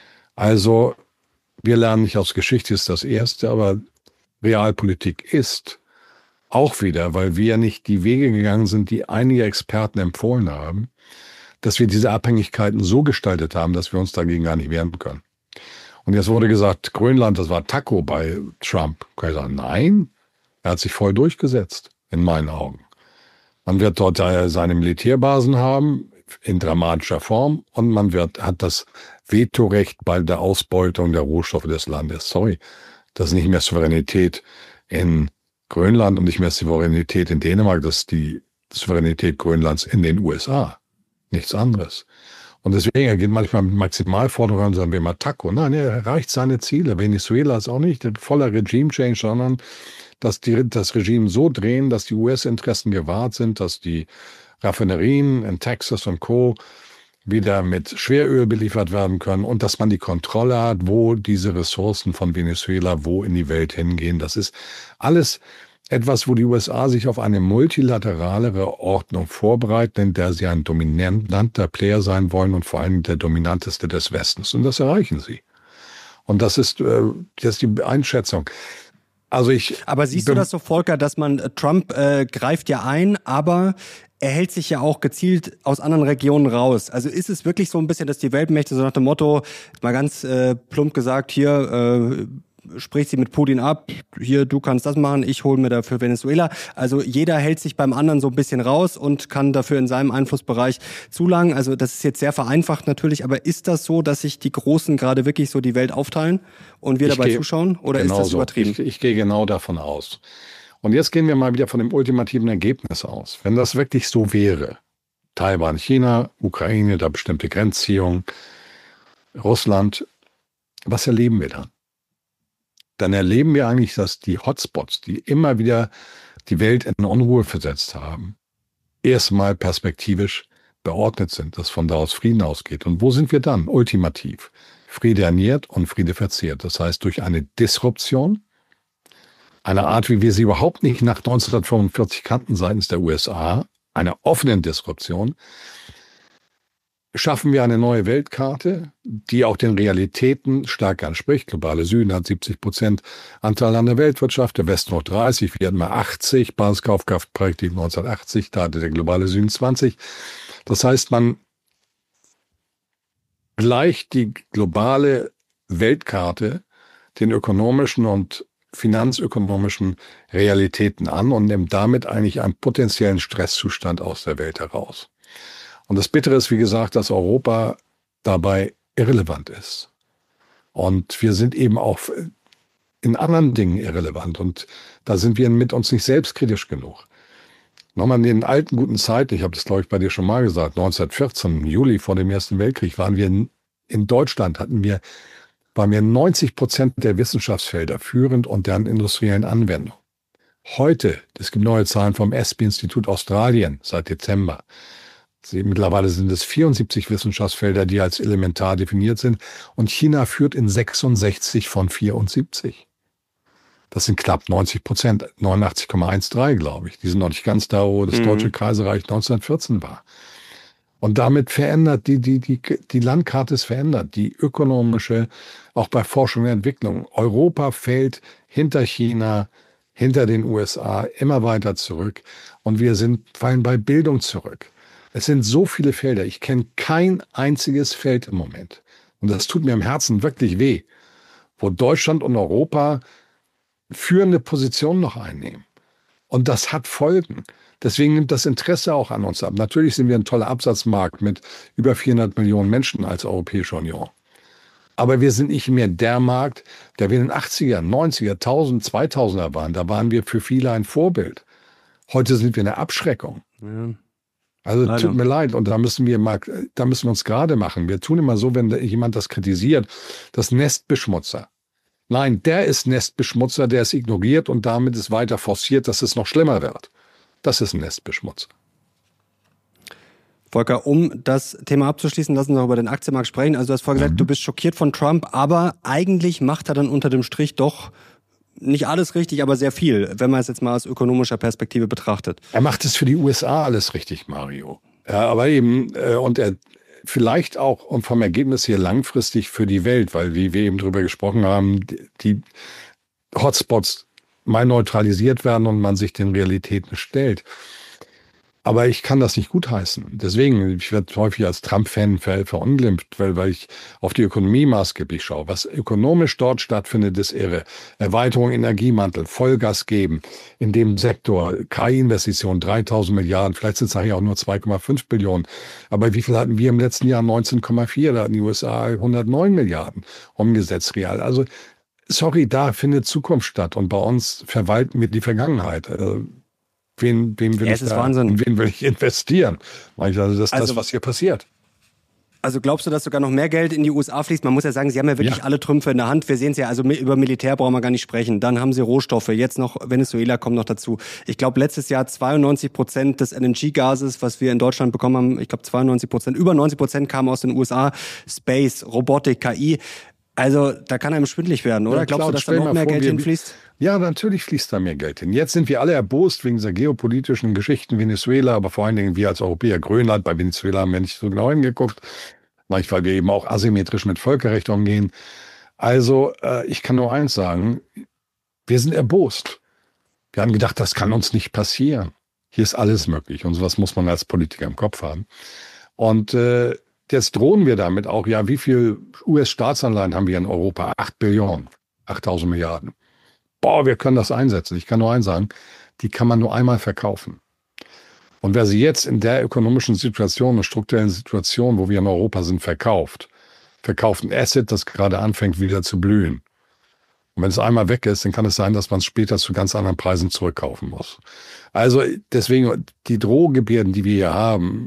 Also wir lernen nicht aus Geschichte, ist das Erste, aber Realpolitik ist auch wieder, weil wir nicht die Wege gegangen sind, die einige Experten empfohlen haben, dass wir diese Abhängigkeiten so gestaltet haben, dass wir uns dagegen gar nicht wehren können. Und jetzt wurde gesagt, Grönland, das war Taco bei Trump. Kann ich sagen, nein, er hat sich voll durchgesetzt, in meinen Augen. Man wird dort seine Militärbasen haben, in dramatischer Form, und man wird, hat das Vetorecht bei der Ausbeutung der Rohstoffe des Landes. Sorry, das ist nicht mehr Souveränität in Grönland und nicht mehr Souveränität in Dänemark, das ist die Souveränität Grönlands in den U S A. Nichts anderes. Und deswegen, er geht manchmal mit Maximalforderungen und sagen wir mal Taco. Nein, er erreicht seine Ziele. Venezuela ist auch nicht ein voller Regime-Change, sondern dass die, das Regime so drehen, dass die U S-Interessen gewahrt sind, dass die Raffinerien in Texas und Co. wieder mit Schweröl beliefert werden können und dass man die Kontrolle hat, wo diese Ressourcen von Venezuela wo in die Welt hingehen. Das ist alles etwas, wo die U S A sich auf eine multilateralere Ordnung vorbereiten, in der sie ein dominanter Player sein wollen und vor allem der dominanteste des Westens. Und das erreichen sie. Und das ist, äh, das ist die Einschätzung. Also ich, aber siehst du das so, Volker, dass man, Trump äh, greift ja ein, aber er hält sich ja auch gezielt aus anderen Regionen raus. Also ist es wirklich so ein bisschen, dass die Weltmächte so nach dem Motto, mal ganz äh, plump gesagt, hier äh, spricht sie mit Putin ab, hier, du kannst das machen, ich hole mir dafür Venezuela. Also jeder hält sich beim anderen so ein bisschen raus und kann dafür in seinem Einflussbereich zulangen. Also das ist jetzt sehr vereinfacht natürlich, aber ist das so, dass sich die Großen gerade wirklich so die Welt aufteilen und wir ich dabei gehe, zuschauen? Oder genau ist das übertrieben? So. Ich, ich gehe genau davon aus. Und jetzt gehen wir mal wieder von dem ultimativen Ergebnis aus. Wenn das wirklich so wäre, Taiwan, China, Ukraine, da bestimmte Grenzziehungen, Russland, was erleben wir dann? Dann erleben wir eigentlich, dass die Hotspots, die immer wieder die Welt in Unruhe versetzt haben, erstmal perspektivisch beordnet sind, dass von da aus Frieden ausgeht. Und wo sind wir dann? Ultimativ. Friede ernährt und Friede verzehrt. Das heißt, durch eine Disruption, eine Art, wie wir sie überhaupt nicht nach neunzehnhundertfünfundvierzig kannten seitens der U S A, einer offenen Disruption, schaffen wir eine neue Weltkarte, die auch den Realitäten stark anspricht. Globale Süden hat siebzig Prozent Anteil an der Weltwirtschaft, der Westen noch dreißig, wir hatten mal achtzig, Basiskaufkraftprojektiv neunzehnhundertachtzig, da hatte der globale Süden zwanzig. Das heißt, man gleicht die globale Weltkarte den ökonomischen und finanzökonomischen Realitäten an und nimmt damit eigentlich einen potenziellen Stresszustand aus der Welt heraus. Und das Bittere ist, wie gesagt, dass Europa dabei irrelevant ist. Und wir sind eben auch in anderen Dingen irrelevant. Und da sind wir mit uns nicht selbstkritisch genug. Nochmal in den alten guten Zeiten, ich habe das, glaube ich, bei dir schon mal gesagt, neunzehnhundertvierzehn, im Juli vor dem Ersten Weltkrieg, waren wir in, in Deutschland, hatten wir, waren wir neunzig Prozent der Wissenschaftsfelder führend und deren industriellen Anwendung. Heute, es gibt neue Zahlen vom E S P I-Institut Australien seit Dezember, mittlerweile sind es vierundsiebzig Wissenschaftsfelder, die als elementar definiert sind. Und China führt in sechsundsechzig von vierundsiebzig. Das sind knapp neunzig Prozent, neunundachtzig Komma dreizehn, glaube ich. Die sind noch nicht ganz da, wo das mhm. Deutsche Kaiserreich neunzehnhundertvierzehn war. Und damit verändert die, die, die, die Landkarte ist verändert. Die ökonomische, auch bei Forschung und Entwicklung. Europa fällt hinter China, hinter den U S A immer weiter zurück. Und wir sind, fallen bei Bildung zurück. Es sind so viele Felder. Ich kenne kein einziges Feld im Moment. Und das tut mir im Herzen wirklich weh, wo Deutschland und Europa führende Positionen noch einnehmen. Und das hat Folgen. Deswegen nimmt das Interesse auch an uns ab. Natürlich sind wir ein toller Absatzmarkt mit über vierhundert Millionen Menschen als Europäische Union. Aber wir sind nicht mehr der Markt, der wir in den achtzigern, neunzigern, tausend, zweitausender waren. Da waren wir für viele ein Vorbild. Heute sind wir eine Abschreckung. Ja. Also Leider. Tut mir leid, und da müssen wir mal, da müssen wir uns gerade machen. Wir tun immer so, wenn jemand das kritisiert, das Nestbeschmutzer. Nein, der ist Nestbeschmutzer, der es ignoriert und damit ist weiter forciert, dass es noch schlimmer wird. Das ist ein Nestbeschmutzer. Volker, um das Thema abzuschließen, lassen wir noch über den Aktienmarkt sprechen. Also du hast vorhin gesagt, mhm. du bist schockiert von Trump, aber eigentlich macht er dann unter dem Strich doch nicht alles richtig, aber sehr viel, wenn man es jetzt mal aus ökonomischer Perspektive betrachtet. Er macht es für die U S A alles richtig, Mario. Ja, aber eben, äh, und er vielleicht auch und vom Ergebnis hier langfristig für die Welt, weil, wie wir eben drüber gesprochen haben, die Hotspots mal neutralisiert werden und man sich den Realitäten stellt. Aber ich kann das nicht gutheißen. Deswegen, ich werde häufig als Trump-Fan ver verunglimpft, weil, weil ich auf die Ökonomie maßgeblich schaue. Was ökonomisch dort stattfindet, ist irre. Erweiterung Energiemantel, Vollgas geben in dem Sektor, K I-Investitionen, dreitausend Milliarden, vielleicht sind es nachher auch nur zwei Komma fünf Billionen. Aber wie viel hatten wir im letzten Jahr? neunzehn Komma vier, da hatten die U S A hundertneun Milliarden umgesetzt real. Also, sorry, da findet Zukunft statt und bei uns verwalten wir die Vergangenheit. Also, Wen, wen, will ja, ich es ist da, Wahnsinn. wen will ich investieren? Also das ist Also, das, was hier passiert. Also glaubst du, dass sogar noch mehr Geld in die U S A fließt? Man muss ja sagen, sie haben ja wirklich Ja. alle Trümpfe in der Hand. Wir sehen es ja, also über Militär brauchen wir gar nicht sprechen. Dann haben sie Rohstoffe, jetzt noch Venezuela kommt noch dazu. Ich glaube, letztes Jahr zweiundneunzig Prozent des L N G-Gases, was wir in Deutschland bekommen haben, ich glaube zweiundneunzig Prozent, über neunzig Prozent kamen aus den U S A. Space, Robotik, K I. Also da kann einem schwindelig werden, oder? Ja, Glaubst Claude, du, dass da stell noch mal mehr vor, Geld wir- hinfließt? Ja, natürlich fließt da mehr Geld hin. Jetzt sind wir alle erbost wegen dieser geopolitischen Geschichten Venezuela, aber vor allen Dingen wir als Europäer, Grönland, bei Venezuela haben wir nicht so genau hingeguckt, weil wir eben auch asymmetrisch mit Völkerrecht umgehen. Also äh, ich kann nur eins sagen, wir sind erbost. Wir haben gedacht, das kann uns nicht passieren. Hier ist alles möglich und sowas muss man als Politiker im Kopf haben. Und äh, jetzt drohen wir damit auch, ja, wie viel U S-Staatsanleihen haben wir in Europa? Acht Billionen, achttausend Milliarden. Boah, wir können das einsetzen. Ich kann nur eins sagen, die kann man nur einmal verkaufen. Und wer sie jetzt in der ökonomischen Situation, und strukturellen Situation, wo wir in Europa sind, verkauft, verkauft ein Asset, das gerade anfängt wieder zu blühen. Und wenn es einmal weg ist, dann kann es sein, dass man es später zu ganz anderen Preisen zurückkaufen muss. Also deswegen die Drohgebärden, die wir hier haben,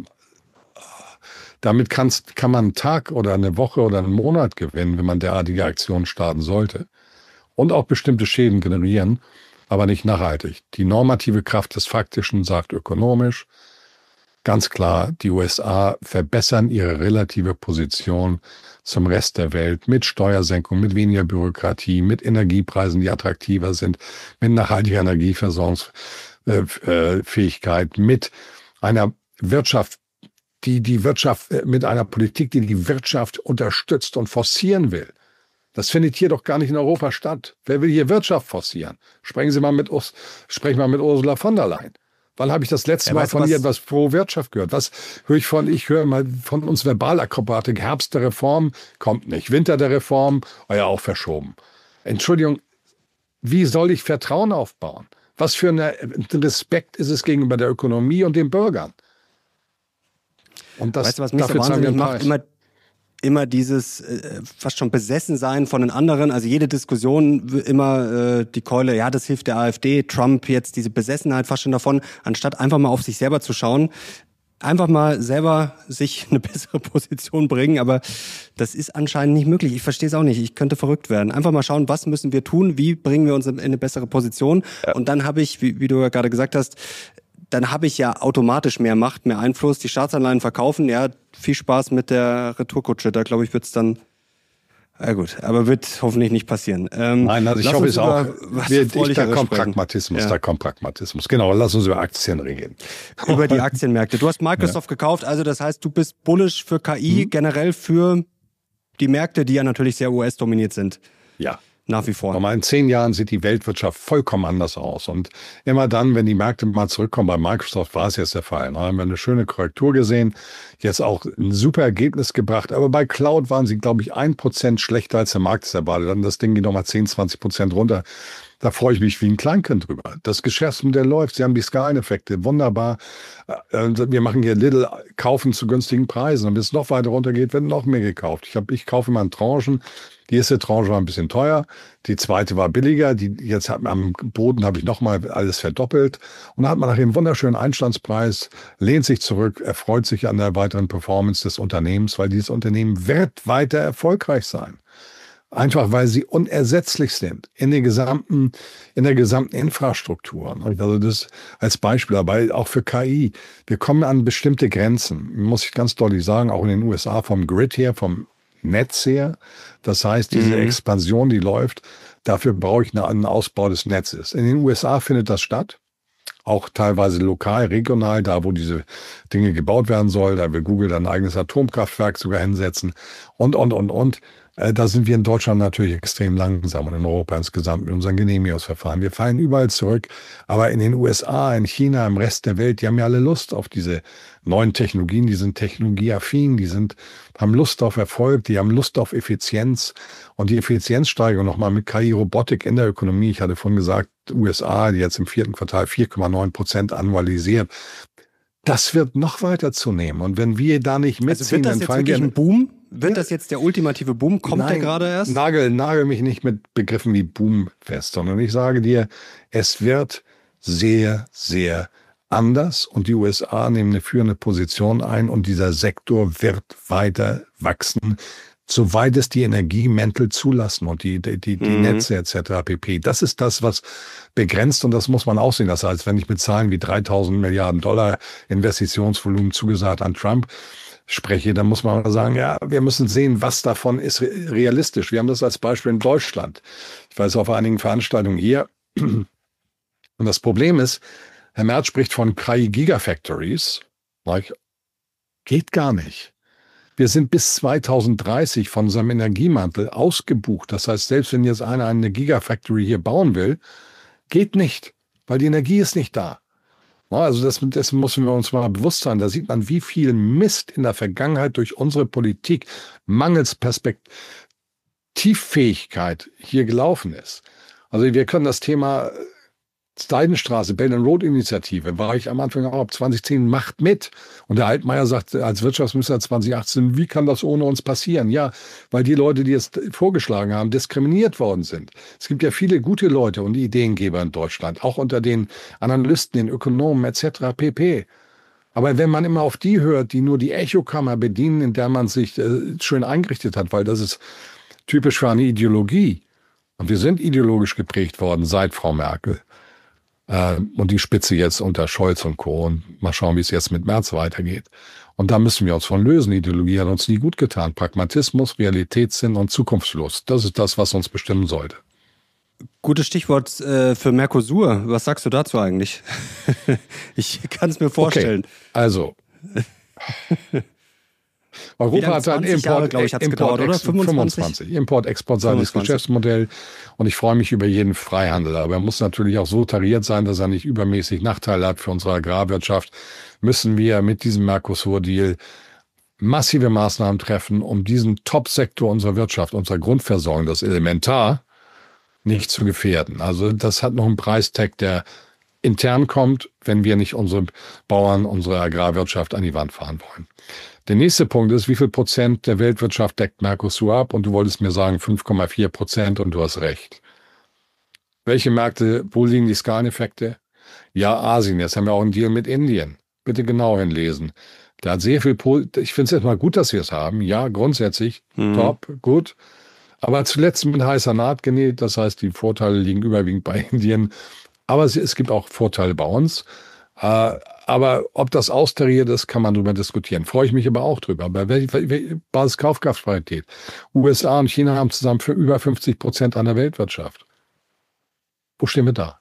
damit kann's, kann man einen Tag oder eine Woche oder einen Monat gewinnen, wenn man derartige Aktionen starten sollte. Und auch bestimmte Schäden generieren, aber nicht nachhaltig. Die normative Kraft des Faktischen sagt ökonomisch, ganz klar, die U S A verbessern ihre relative Position zum Rest der Welt mit Steuersenkung, mit weniger Bürokratie, mit Energiepreisen, die attraktiver sind, mit nachhaltiger Energieversorgungsfähigkeit, mit einer Wirtschaft, die die Wirtschaft, mit einer Politik, die die Wirtschaft unterstützt und forcieren will. Das findet hier doch gar nicht in Europa statt. Wer will hier Wirtschaft forcieren? Sprechen Sie mal mit, Urs, sprechen mal mit Ursula von der Leyen. Wann habe ich das letzte Ja, Mal weißt du von was? ihr etwas pro Wirtschaft gehört? Was höre ich von? Ich höre mal von uns Verbalakrobatik. Herbst der Reform kommt nicht. Winter der Reform, oh ja, auch verschoben. Entschuldigung, wie soll ich Vertrauen aufbauen? Was für ein Respekt ist es gegenüber der Ökonomie und den Bürgern? Und das, Weißt du, was mich so dafür zahlen wir wahnsinnig einen macht? Preis. Immer, immer dieses äh, fast schon Besessensein von den anderen. Also jede Diskussion w- immer äh, die Keule, ja, das hilft der AfD, Trump jetzt, diese Besessenheit fast schon davon, anstatt einfach mal auf sich selber zu schauen. Einfach mal selber sich eine bessere Position bringen, aber das ist anscheinend nicht möglich. Ich verstehe es auch nicht. Ich könnte verrückt werden. Einfach mal schauen, was müssen wir tun, wie bringen wir uns in eine bessere Position. Ja. Und dann habe ich, wie, wie du ja gerade gesagt hast, dann habe ich ja automatisch mehr Macht, mehr Einfluss. Die Staatsanleihen verkaufen, ja, viel Spaß mit der Retourkutsche. Da glaube ich, wird es dann, ja gut, aber wird hoffentlich nicht passieren. Ähm, Nein, also ich hoffe es auch. Wir, ich, da kommt sprechen. Pragmatismus, Ja. da kommt Pragmatismus. Genau, lass uns über Aktien reden. Über die Aktienmärkte. Du hast Microsoft ja. gekauft, also das heißt, du bist bullish für K I, mhm. generell für die Märkte, die ja natürlich sehr U S-dominiert sind. Ja. Nach wie vor. Nochmal in zehn Jahren sieht die Weltwirtschaft vollkommen anders aus. Und immer dann, wenn die Märkte mal zurückkommen, bei Microsoft war es jetzt der Fall. Da haben wir eine schöne Korrektur gesehen, jetzt auch ein super Ergebnis gebracht. Aber bei Cloud waren sie, glaube ich, ein Prozent schlechter als der Markt es erwartet. Dann das Ding geht nochmal zehn, zwanzig Prozent runter. Da freue ich mich wie ein Kleinkind drüber. Das Geschäftsmodell läuft. Sie haben die Skaleneffekte. Wunderbar. Wir machen hier Little kaufen zu günstigen Preisen. Und wenn es noch weiter runtergeht, wird noch mehr gekauft. Ich, hab, ich kaufe immer in Tranchen. Die erste Tranche war ein bisschen teuer. Die zweite war billiger. Die, jetzt hat man am Boden habe ich nochmal alles verdoppelt. Und da hat man nachher einen wunderschönen Einstandspreis, lehnt sich zurück, erfreut sich an der weiteren Performance des Unternehmens, weil dieses Unternehmen wird weiter erfolgreich sein. Einfach weil sie unersetzlich sind in der gesamten, in der gesamten Infrastruktur. Also das als Beispiel, aber auch für K I. Wir kommen an bestimmte Grenzen, muss ich ganz deutlich sagen, auch in den U S A vom Grid her, vom Netz her. Das heißt, diese mhm. Expansion, die läuft, dafür brauche ich einen Ausbau des Netzes. In den U S A findet das statt. Auch teilweise lokal, regional, da wo diese Dinge gebaut werden soll. Da will Google dann ein eigenes Atomkraftwerk sogar hinsetzen und, und, und, und. Äh, da sind wir in Deutschland natürlich extrem langsam und in Europa insgesamt mit unseren Genehmigungsverfahren. Wir fallen überall zurück. Aber in den U S A, in China, im Rest der Welt, die haben ja alle Lust auf diese neuen Technologien. Die sind technologieaffin, die sind, haben Lust auf Erfolg, die haben Lust auf Effizienz. Und die Effizienzsteigerung nochmal mit K I-Robotik in der Ökonomie. Ich hatte vorhin gesagt, U S A, die jetzt im vierten Quartal vier Komma neun Prozent annualisiert. Das wird noch weiter zunehmen. Und wenn wir da nicht mitziehen, also wird das dann jetzt fallen wirklich wir... ein Boom? Wird ja. das jetzt der ultimative Boom? Kommt Nein, der gerade erst? Nagel, nagel mich nicht mit Begriffen wie Boom fest, sondern ich sage dir, es wird sehr, sehr anders und die U S A nehmen eine führende Position ein und dieser Sektor wird weiter wachsen, soweit es die Energiemäntel zulassen und die, die, die, die mhm. Netze et cetera pp. Das ist das, was begrenzt und das muss man auch sehen. Das heißt, wenn ich mit Zahlen wie dreitausend Milliarden Dollar Investitionsvolumen zugesagt an Trump spreche, dann muss man sagen, ja, wir müssen sehen, was davon ist realistisch. Wir haben das als Beispiel in Deutschland. Ich weiß auf einigen Veranstaltungen hier. Und das Problem ist, Herr Merz spricht von K I-Gigafactories. Geht gar nicht. Wir sind bis zweitausenddreißig von unserem Energiemantel ausgebucht. Das heißt, selbst wenn jetzt einer eine Gigafactory hier bauen will, geht nicht, weil die Energie ist nicht da. Also das, dessen müssen wir uns mal bewusst sein. Da sieht man, wie viel Mist in der Vergangenheit durch unsere Politik, mangels Perspektivfähigkeit hier gelaufen ist. Also wir können das Thema Seidenstraße, Belt and Road Initiative, war ich am Anfang auch ab zwanzig zehn, macht mit. Und der Altmaier sagt als Wirtschaftsminister zwanzig achtzehn, wie kann das ohne uns passieren? Ja, weil die Leute, die es vorgeschlagen haben, diskriminiert worden sind. Es gibt ja viele gute Leute und Ideengeber in Deutschland, auch unter den Analysten, den Ökonomen et cetera pp. Aber wenn man immer auf die hört, die nur die Echokammer bedienen, in der man sich äh, schön eingerichtet hat, weil das ist typisch für eine Ideologie. Und wir sind ideologisch geprägt worden seit Frau Merkel. Und die Spitze jetzt unter Scholz und Co. Und mal schauen, wie es jetzt mit Merz weitergeht. Und da müssen wir uns von lösen. Ideologie hat uns nie gut getan. Pragmatismus, Realitätssinn und Zukunftslust. Das ist das, was uns bestimmen sollte. Gutes Stichwort äh, für Mercosur. Was sagst du dazu eigentlich? Ich kann es mir vorstellen. Okay, also... Europa hat ein Import, Jahre, ich, Import, gedauert, oder? fünfundzwanzig. Import-Export-seitiges Geschäftsmodell. Und ich freue mich über jeden Freihandel. Aber er muss natürlich auch so tariert sein, dass er nicht übermäßig Nachteile hat für unsere Agrarwirtschaft. Müssen wir mit diesem Mercosur-Deal massive Maßnahmen treffen, um diesen Top-Sektor unserer Wirtschaft, unserer Grundversorgung, das Elementar, nicht zu gefährden. Also das hat noch einen Preistag, der intern kommt, wenn wir nicht unsere Bauern, unsere Agrarwirtschaft an die Wand fahren wollen. Der nächste Punkt ist, wie viel Prozent der Weltwirtschaft deckt Mercosur ab? Und du wolltest mir sagen fünf Komma vier Prozent und du hast recht. Welche Märkte, wo liegen die Skaleneffekte? Ja, Asien. Jetzt haben wir auch einen Deal mit Indien. Bitte genau hinlesen. Da hat sehr viel, ich finde es erstmal gut, dass wir es haben. Ja, grundsätzlich, mhm. top, gut. Aber zuletzt mit heißer Naht genäht. Das heißt, die Vorteile liegen überwiegend bei Indien. Aber es, es gibt auch Vorteile bei uns. Äh, aber ob das austariert ist, kann man darüber diskutieren. Freue ich mich aber auch drüber. Aber welche, welche Basis-Kaufkraftparität? U S A und China haben zusammen für über fünfzig Prozent an der Weltwirtschaft. Wo stehen wir da?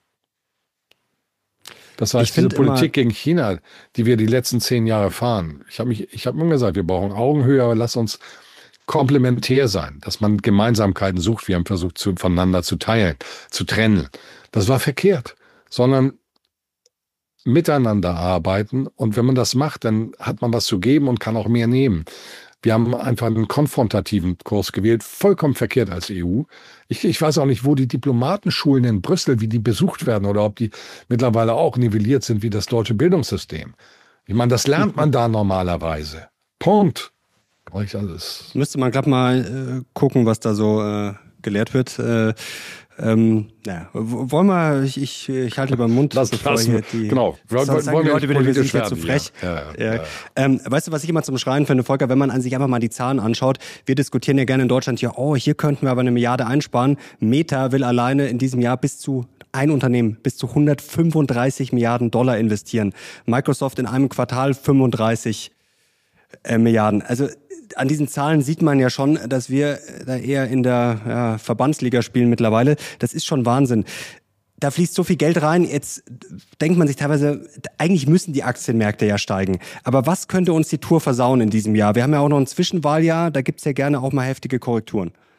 Das heißt, diese Politik gegen China, die wir die letzten zehn Jahre fahren. Ich habe mich, ich habe immer gesagt, wir brauchen Augenhöhe, aber lass uns komplementär sein, dass man Gemeinsamkeiten sucht. Wir haben versucht, zu, voneinander zu teilen, zu trennen. Das war verkehrt, sondern miteinander arbeiten. Und wenn man das macht, dann hat man was zu geben und kann auch mehr nehmen. Wir haben einfach einen konfrontativen Kurs gewählt, vollkommen verkehrt als E U. Ich, ich weiß auch nicht, wo die Diplomatenschulen in Brüssel, wie die besucht werden oder ob die mittlerweile auch nivelliert sind wie das deutsche Bildungssystem. Ich meine, das lernt man da normalerweise. Punkt. Ich alles. Müsste man gerade mal äh, gucken, was da so äh, gelehrt wird. Äh, Ähm, ja, wollen wir, ich, ich, ich halte lieber den Mund. Lass, bevor lass, hier die, genau. Sonst wollen sagen die Leute wieder, wir sind hier zu frech. Ja, ja, ja. Ja. Ähm, weißt du, was ich immer zum Schreien finde, Volker, wenn man an sich einfach mal die Zahlen anschaut, wir diskutieren ja gerne in Deutschland hier, oh, hier könnten wir aber eine Milliarde einsparen. Meta will alleine in diesem Jahr bis zu ein Unternehmen bis zu hundertfünfunddreißig Milliarden Dollar investieren. Microsoft in einem Quartal fünfunddreißig äh, Milliarden. Also an diesen Zahlen sieht man ja schon, dass wir da eher in der ja, Verbandsliga spielen mittlerweile. Das ist schon Wahnsinn. Da fließt so viel Geld rein, jetzt denkt man sich teilweise, eigentlich müssen die Aktienmärkte ja steigen. Aber was könnte uns die Tour versauen in diesem Jahr? Wir haben ja auch noch ein Zwischenwahljahr, da gibt's ja gerne auch mal heftige Korrekturen.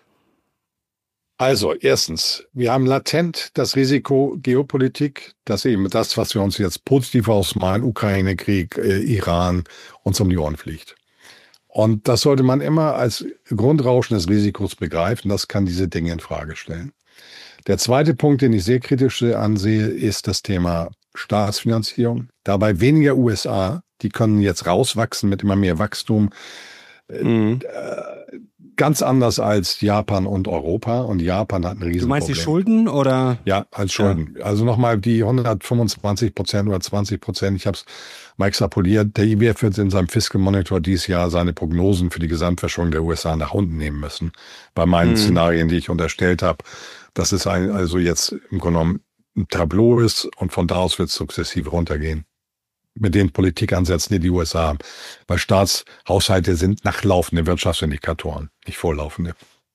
Also erstens, wir haben latent das Risiko Geopolitik, dass eben das, was wir uns jetzt positiv ausmalen, Ukraine-Krieg, äh, Iran, uns um die Ohren fliegt. Und das sollte man immer als Grundrauschen des Risikos begreifen. Das kann diese Dinge in Frage stellen. Der zweite Punkt, den ich sehr kritisch ansehe, ist das Thema Staatsfinanzierung. Dabei weniger U S A, die können jetzt rauswachsen mit immer mehr Wachstum. Mhm. Äh, ganz anders als Japan und Europa. Und Japan hat ein Riesenproblem. Du meinst die Schulden oder? Ja, als Schulden. Ja. Also nochmal die hundertfünfundzwanzig Prozent oder zwanzig Prozent. Ich habe es mal extrapoliert. Der I W F wird in seinem Fiscal Monitor dieses Jahr seine Prognosen für die Gesamtverschuldung der U S A nach unten nehmen müssen. Bei meinen mhm. Szenarien, die ich unterstellt habe, dass es ein, also jetzt im Grunde genommen ein Tableau ist und von da aus wird es sukzessive runtergehen. Mit den Politikansätzen, die die U S A haben. Weil Staatshaushalte sind nachlaufende Wirtschaftsindikatoren, nicht vorlaufende.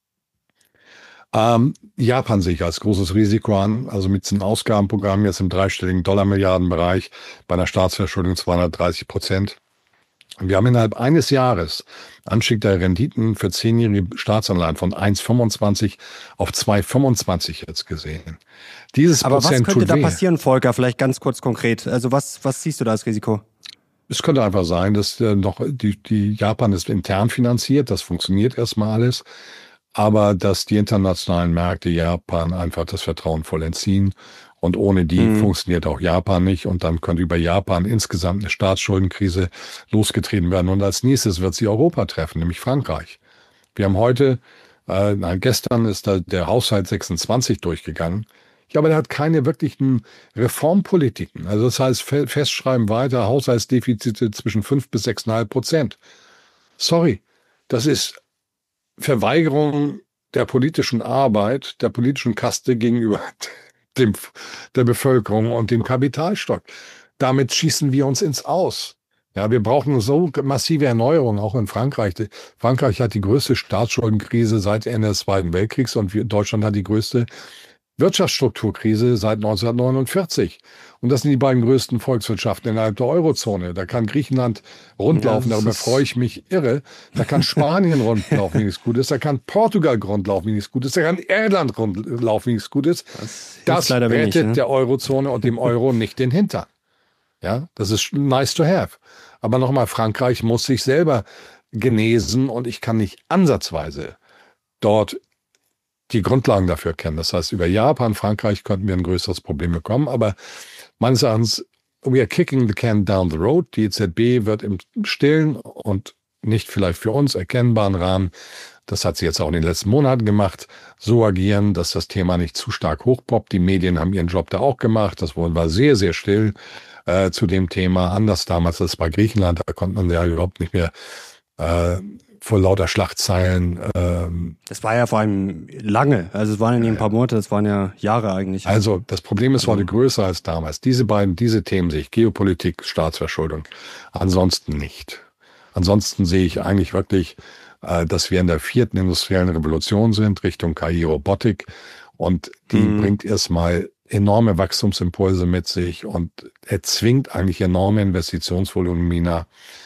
Ähm, Japan sehe ich als großes Risiko an, also mit diesem Ausgabenprogramm jetzt im dreistelligen Dollar-Milliarden-Bereich bei einer Staatsverschuldung zweihundertdreißig Prozent. Und wir haben innerhalb eines Jahres Anstieg der Renditen für zehnjährige Staatsanleihen von eins Komma fünfundzwanzig auf zwei Komma fünfundzwanzig jetzt gesehen. Dieses Aber Prozent was könnte da weh. passieren, Volker? Vielleicht ganz kurz konkret. Also was, was siehst du da als Risiko? Es könnte einfach sein, dass äh, noch die, die Japan ist intern finanziert, das funktioniert erstmal alles, aber dass die internationalen Märkte Japan einfach das Vertrauen voll entziehen und ohne die mhm. funktioniert auch Japan nicht und dann könnte über Japan insgesamt eine Staatsschuldenkrise losgetreten werden und als nächstes wird sie Europa treffen, nämlich Frankreich. Wir haben heute, äh, nein, gestern ist da der Haushalt sechsundzwanzig durchgegangen. Ja, aber der hat keine wirklichen Reformpolitiken. Also das heißt, festschreiben weiter, Haushaltsdefizite zwischen fünf bis sechs Komma fünf Prozent. Sorry, das ist Verweigerung der politischen Arbeit, der politischen Kaste gegenüber dem, der Bevölkerung und dem Kapitalstock. Damit schießen wir uns ins Aus. Ja, wir brauchen so massive Erneuerung, auch in Frankreich. Frankreich hat die größte Staatsschuldenkrise seit Ende des Zweiten Weltkriegs und Deutschland hat die größte Wirtschaftsstrukturkrise seit neunzehnhundertneunundvierzig. Und das sind die beiden größten Volkswirtschaften innerhalb der Eurozone. Da kann Griechenland rundlaufen, ja, darüber freue ich mich irre. Da kann Spanien rundlaufen, wenn es gut ist. Da kann Portugal rundlaufen, wenn es gut ist. Da kann Irland rundlaufen, wenn es gut ist. Das, das rettet wenig, ne? der Eurozone und dem Euro nicht den Hintern. Ja, das ist nice to have. Aber nochmal, Frankreich muss sich selber genesen und ich kann nicht ansatzweise dort die Grundlagen dafür kennen. Das heißt, über Japan, Frankreich könnten wir ein größeres Problem bekommen. Aber meines Erachtens, we are kicking the can down the road. Die E Z B wird im stillen und nicht vielleicht für uns erkennbaren Rahmen, das hat sie jetzt auch in den letzten Monaten gemacht, so agieren, dass das Thema nicht zu stark hochpoppt. Die Medien haben ihren Job da auch gemacht. Das war sehr, sehr still äh, zu dem Thema. Anders damals als bei Griechenland, da konnte man ja überhaupt nicht mehr äh, vor lauter Schlagzeilen. Ähm, das war ja vor allem lange, also es waren ja nicht ein paar Monate, das waren ja Jahre eigentlich. Also das Problem ist heute größer als damals. Diese beiden, diese Themen sehe ich, Geopolitik, Staatsverschuldung, ansonsten nicht. Ansonsten sehe ich eigentlich wirklich, äh, dass wir in der vierten industriellen Revolution sind, Richtung K I, Robotik und die mhm. bringt erstmal enorme Wachstumsimpulse mit sich und erzwingt eigentlich enorme Investitionsvolumina.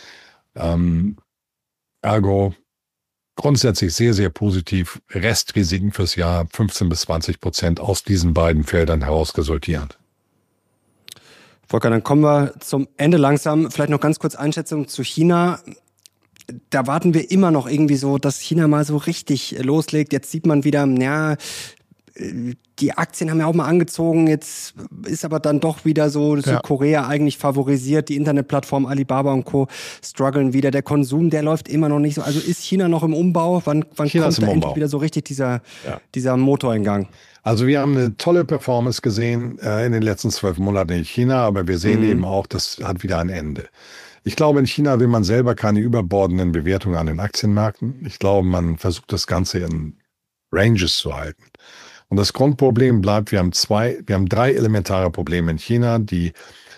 Ähm, Ergo grundsätzlich sehr, sehr positiv. Restrisiken fürs Jahr fünfzehn bis zwanzig Prozent aus diesen beiden Feldern heraus resultierend. Volker, dann kommen wir zum Ende langsam. Vielleicht noch ganz kurz Einschätzung zu China. Da warten wir immer noch irgendwie so, dass China mal so richtig loslegt. Jetzt sieht man wieder, ja, die Aktien haben ja auch mal angezogen, jetzt ist aber dann doch wieder so, so ja. Korea eigentlich favorisiert, die Internetplattform Alibaba und Co. strugglen wieder, der Konsum, der läuft immer noch nicht so, also ist China noch im Umbau, wann, wann kommt da endlich wieder so richtig dieser, ja. dieser Motor in Gang? Also wir haben eine tolle Performance gesehen äh, in den letzten zwölf Monaten in China, aber wir sehen mhm. eben auch, das hat wieder ein Ende. Ich glaube, in China will man selber keine überbordenden Bewertungen an den Aktienmärkten. Ich glaube, man versucht das Ganze in Ranges zu halten. Und das Grundproblem bleibt, wir haben zwei, wir haben drei elementare Probleme in China, die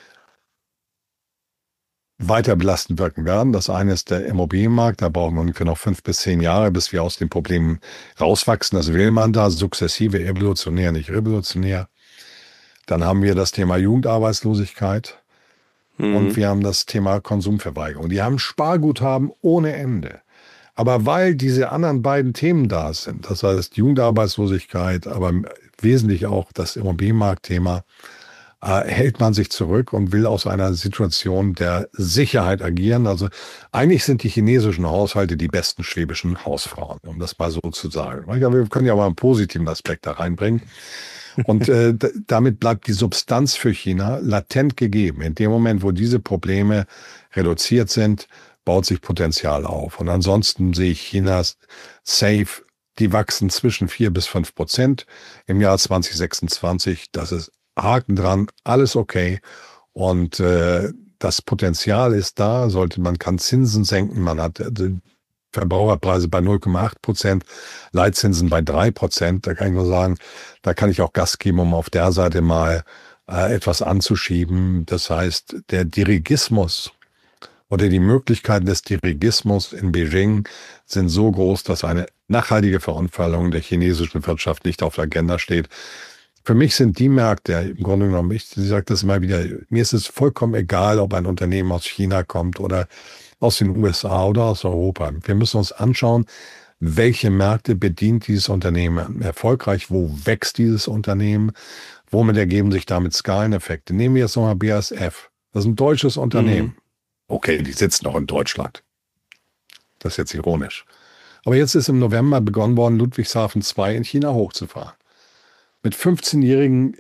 weiter belastend wirken werden. Das eine ist der Immobilienmarkt, da brauchen wir ungefähr noch fünf bis zehn Jahre, bis wir aus den Problemen rauswachsen. Das will man da, sukzessive, evolutionär, nicht revolutionär. Dann haben wir das Thema Jugendarbeitslosigkeit mhm. und wir haben das Thema Konsumverweigerung. Die haben Sparguthaben ohne Ende. Aber weil diese anderen beiden Themen da sind, das heißt Jugendarbeitslosigkeit, aber wesentlich auch das Immobilienmarktthema, äh, hält man sich zurück und will aus einer Situation der Sicherheit agieren. Also eigentlich sind die chinesischen Haushalte die besten schwäbischen Hausfrauen, um das mal so zu sagen. Wir können ja mal einen positiven Aspekt da reinbringen. Und äh, d- damit bleibt die Substanz für China latent gegeben. In dem Moment, wo diese Probleme reduziert sind, baut sich Potenzial auf. Und ansonsten sehe ich Chinas safe, die wachsen zwischen vier bis fünf Prozent im Jahr zwanzig sechsundzwanzig. Das ist Haken dran, alles okay. Und äh, das Potenzial ist da, sollte man kann Zinsen senken, man hat äh, Verbraucherpreise bei null Komma acht Prozent, Leitzinsen bei drei Prozent. Da kann ich nur sagen, da kann ich auch Gas geben, um auf der Seite mal äh, etwas anzuschieben. Das heißt, der Dirigismus oder die Möglichkeiten des Dirigismus in Beijing sind so groß, dass eine nachhaltige Verunfallung der chinesischen Wirtschaft nicht auf der Agenda steht. Für mich sind die Märkte, im Grunde genommen, ich sage das immer wieder, mir ist es vollkommen egal, ob ein Unternehmen aus China kommt oder aus den U S A oder aus Europa. Wir müssen uns anschauen, welche Märkte bedient dieses Unternehmen erfolgreich, wo wächst dieses Unternehmen, womit ergeben sich damit Skaleneffekte. Nehmen wir jetzt nochmal B A S F. Das ist ein deutsches Unternehmen. Mhm. Okay, die sitzen noch in Deutschland. Das ist jetzt ironisch. Aber jetzt ist im November begonnen worden, Ludwigshafen zwei in China hochzufahren. Mit fünfzehnjährigen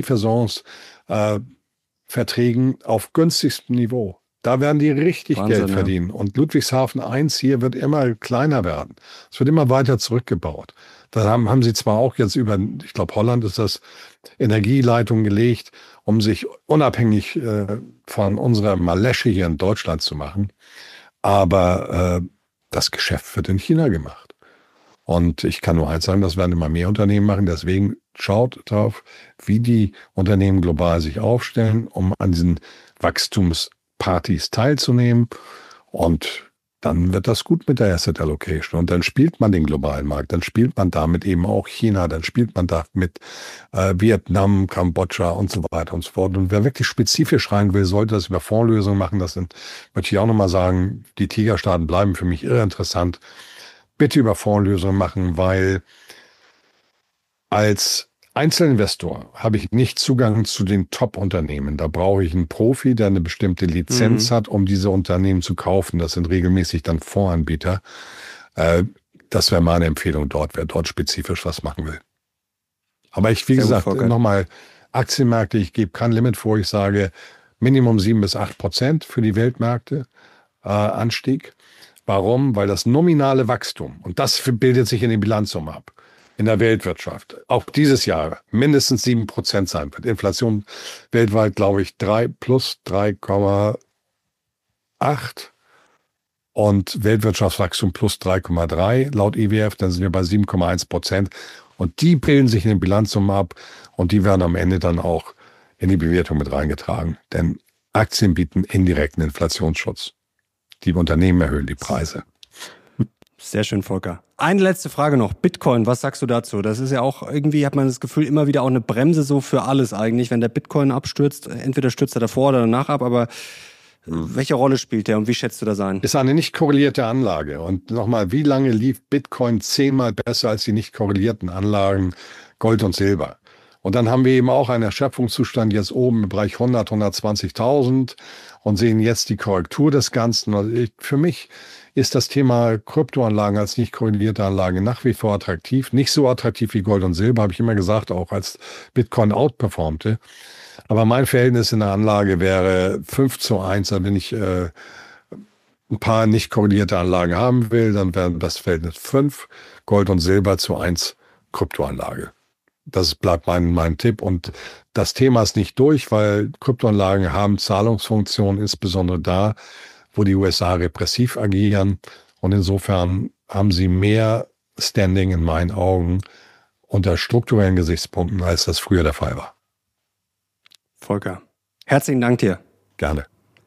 Energieversorgungsverträgen äh, auf günstigstem Niveau. Da werden die richtig Wahnsinn, Geld verdienen. Ja. Und Ludwigshafen eins hier wird immer kleiner werden. Es wird immer weiter zurückgebaut. Da haben, haben sie zwar auch jetzt über, ich glaube Holland ist das, Energieleitungen gelegt, um sich unabhängig äh, von unserer Malesche hier in Deutschland zu machen. Aber äh, das Geschäft wird in China gemacht. Und ich kann nur eins sagen, das werden immer mehr Unternehmen machen. Deswegen schaut drauf, wie die Unternehmen global sich aufstellen, um an diesen Wachstumspartys teilzunehmen. Und dann wird das gut mit der Asset Allocation. Und dann spielt man den globalen Markt. Dann spielt man damit eben auch China. Dann spielt man damit äh, Vietnam, Kambodscha und so weiter und so fort. Und wer wirklich spezifisch rein will, sollte das über Fondslösungen machen. Das sind, möchte ich auch nochmal sagen, die Tigerstaaten bleiben für mich irre interessant. Bitte über Fondslösungen machen, weil als Einzelinvestor habe ich nicht Zugang zu den Top-Unternehmen. Da brauche ich einen Profi, der eine bestimmte Lizenz mhm. hat, um diese Unternehmen zu kaufen. Das sind regelmäßig dann Fondsanbieter. Äh, das wäre meine Empfehlung dort, wer dort spezifisch was machen will. Aber ich, wie Sehr gesagt, nochmal Aktienmärkte, ich gebe kein Limit vor. Ich sage Minimum sieben bis acht Prozent für die Weltmärkte äh, Anstieg. Warum? Weil das nominale Wachstum, und das bildet sich in den Bilanzsummen ab, in der Weltwirtschaft, auch dieses Jahr mindestens sieben Prozent sein wird. Inflation weltweit, glaube ich, drei plus drei Komma acht und Weltwirtschaftswachstum plus drei Komma drei laut I W F, dann sind wir bei sieben Komma eins Prozent. Und die bilden sich in den Bilanzsummen ab und die werden am Ende dann auch in die Bewertung mit reingetragen. Denn Aktien bieten indirekten Inflationsschutz. Die Unternehmen erhöhen die Preise. Sehr schön, Volker. Eine letzte Frage noch. Bitcoin, was sagst du dazu? Das ist ja auch irgendwie, hat man das Gefühl, immer wieder auch eine Bremse so für alles eigentlich. Wenn der Bitcoin abstürzt, entweder stürzt er davor oder danach ab, aber welche Rolle spielt der und wie schätzt du das ein? Ist eine nicht korrelierte Anlage. Und nochmal, wie lange lief Bitcoin zehnmal besser als die nicht korrelierten Anlagen Gold und Silber? Und dann haben wir eben auch einen Erschöpfungszustand jetzt oben im Bereich hundert, hundertzwanzigtausend und sehen jetzt die Korrektur des Ganzen. Also ich, für mich ist das Thema Kryptoanlagen als nicht korrelierte Anlage nach wie vor attraktiv. Nicht so attraktiv wie Gold und Silber, habe ich immer gesagt, auch als Bitcoin outperformte. Aber mein Verhältnis in der Anlage wäre fünf zu eins. Wenn ich äh, ein paar nicht korrelierte Anlagen haben will, dann wäre das Verhältnis fünf Gold und Silber zu eins Kryptoanlage. Das bleibt mein, mein Tipp. Und das Thema ist nicht durch, weil Kryptoanlagen haben Zahlungsfunktionen, insbesondere da, wo die U S A repressiv agieren. Und insofern haben sie mehr Standing in meinen Augen unter strukturellen Gesichtspunkten, als das früher der Fall war. Volker, herzlichen Dank dir. Gerne.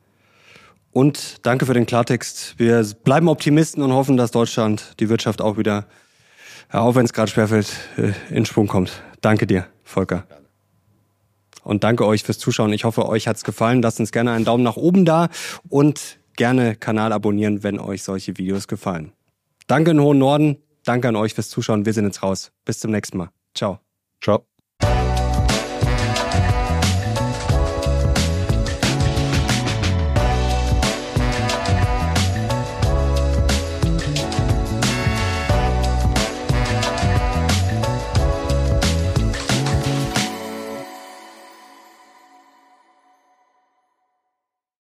Und danke für den Klartext. Wir bleiben Optimisten und hoffen, dass Deutschland, die Wirtschaft auch wieder, auch wenn es gerade schwerfällt, in Schwung kommt. Danke dir, Volker. Und danke euch fürs Zuschauen. Ich hoffe, euch hat's gefallen. Lasst uns gerne einen Daumen nach oben da und gerne Kanal abonnieren, wenn euch solche Videos gefallen. Danke in den hohen Norden. Danke an euch fürs Zuschauen. Wir sind jetzt raus. Bis zum nächsten Mal. Ciao. Ciao.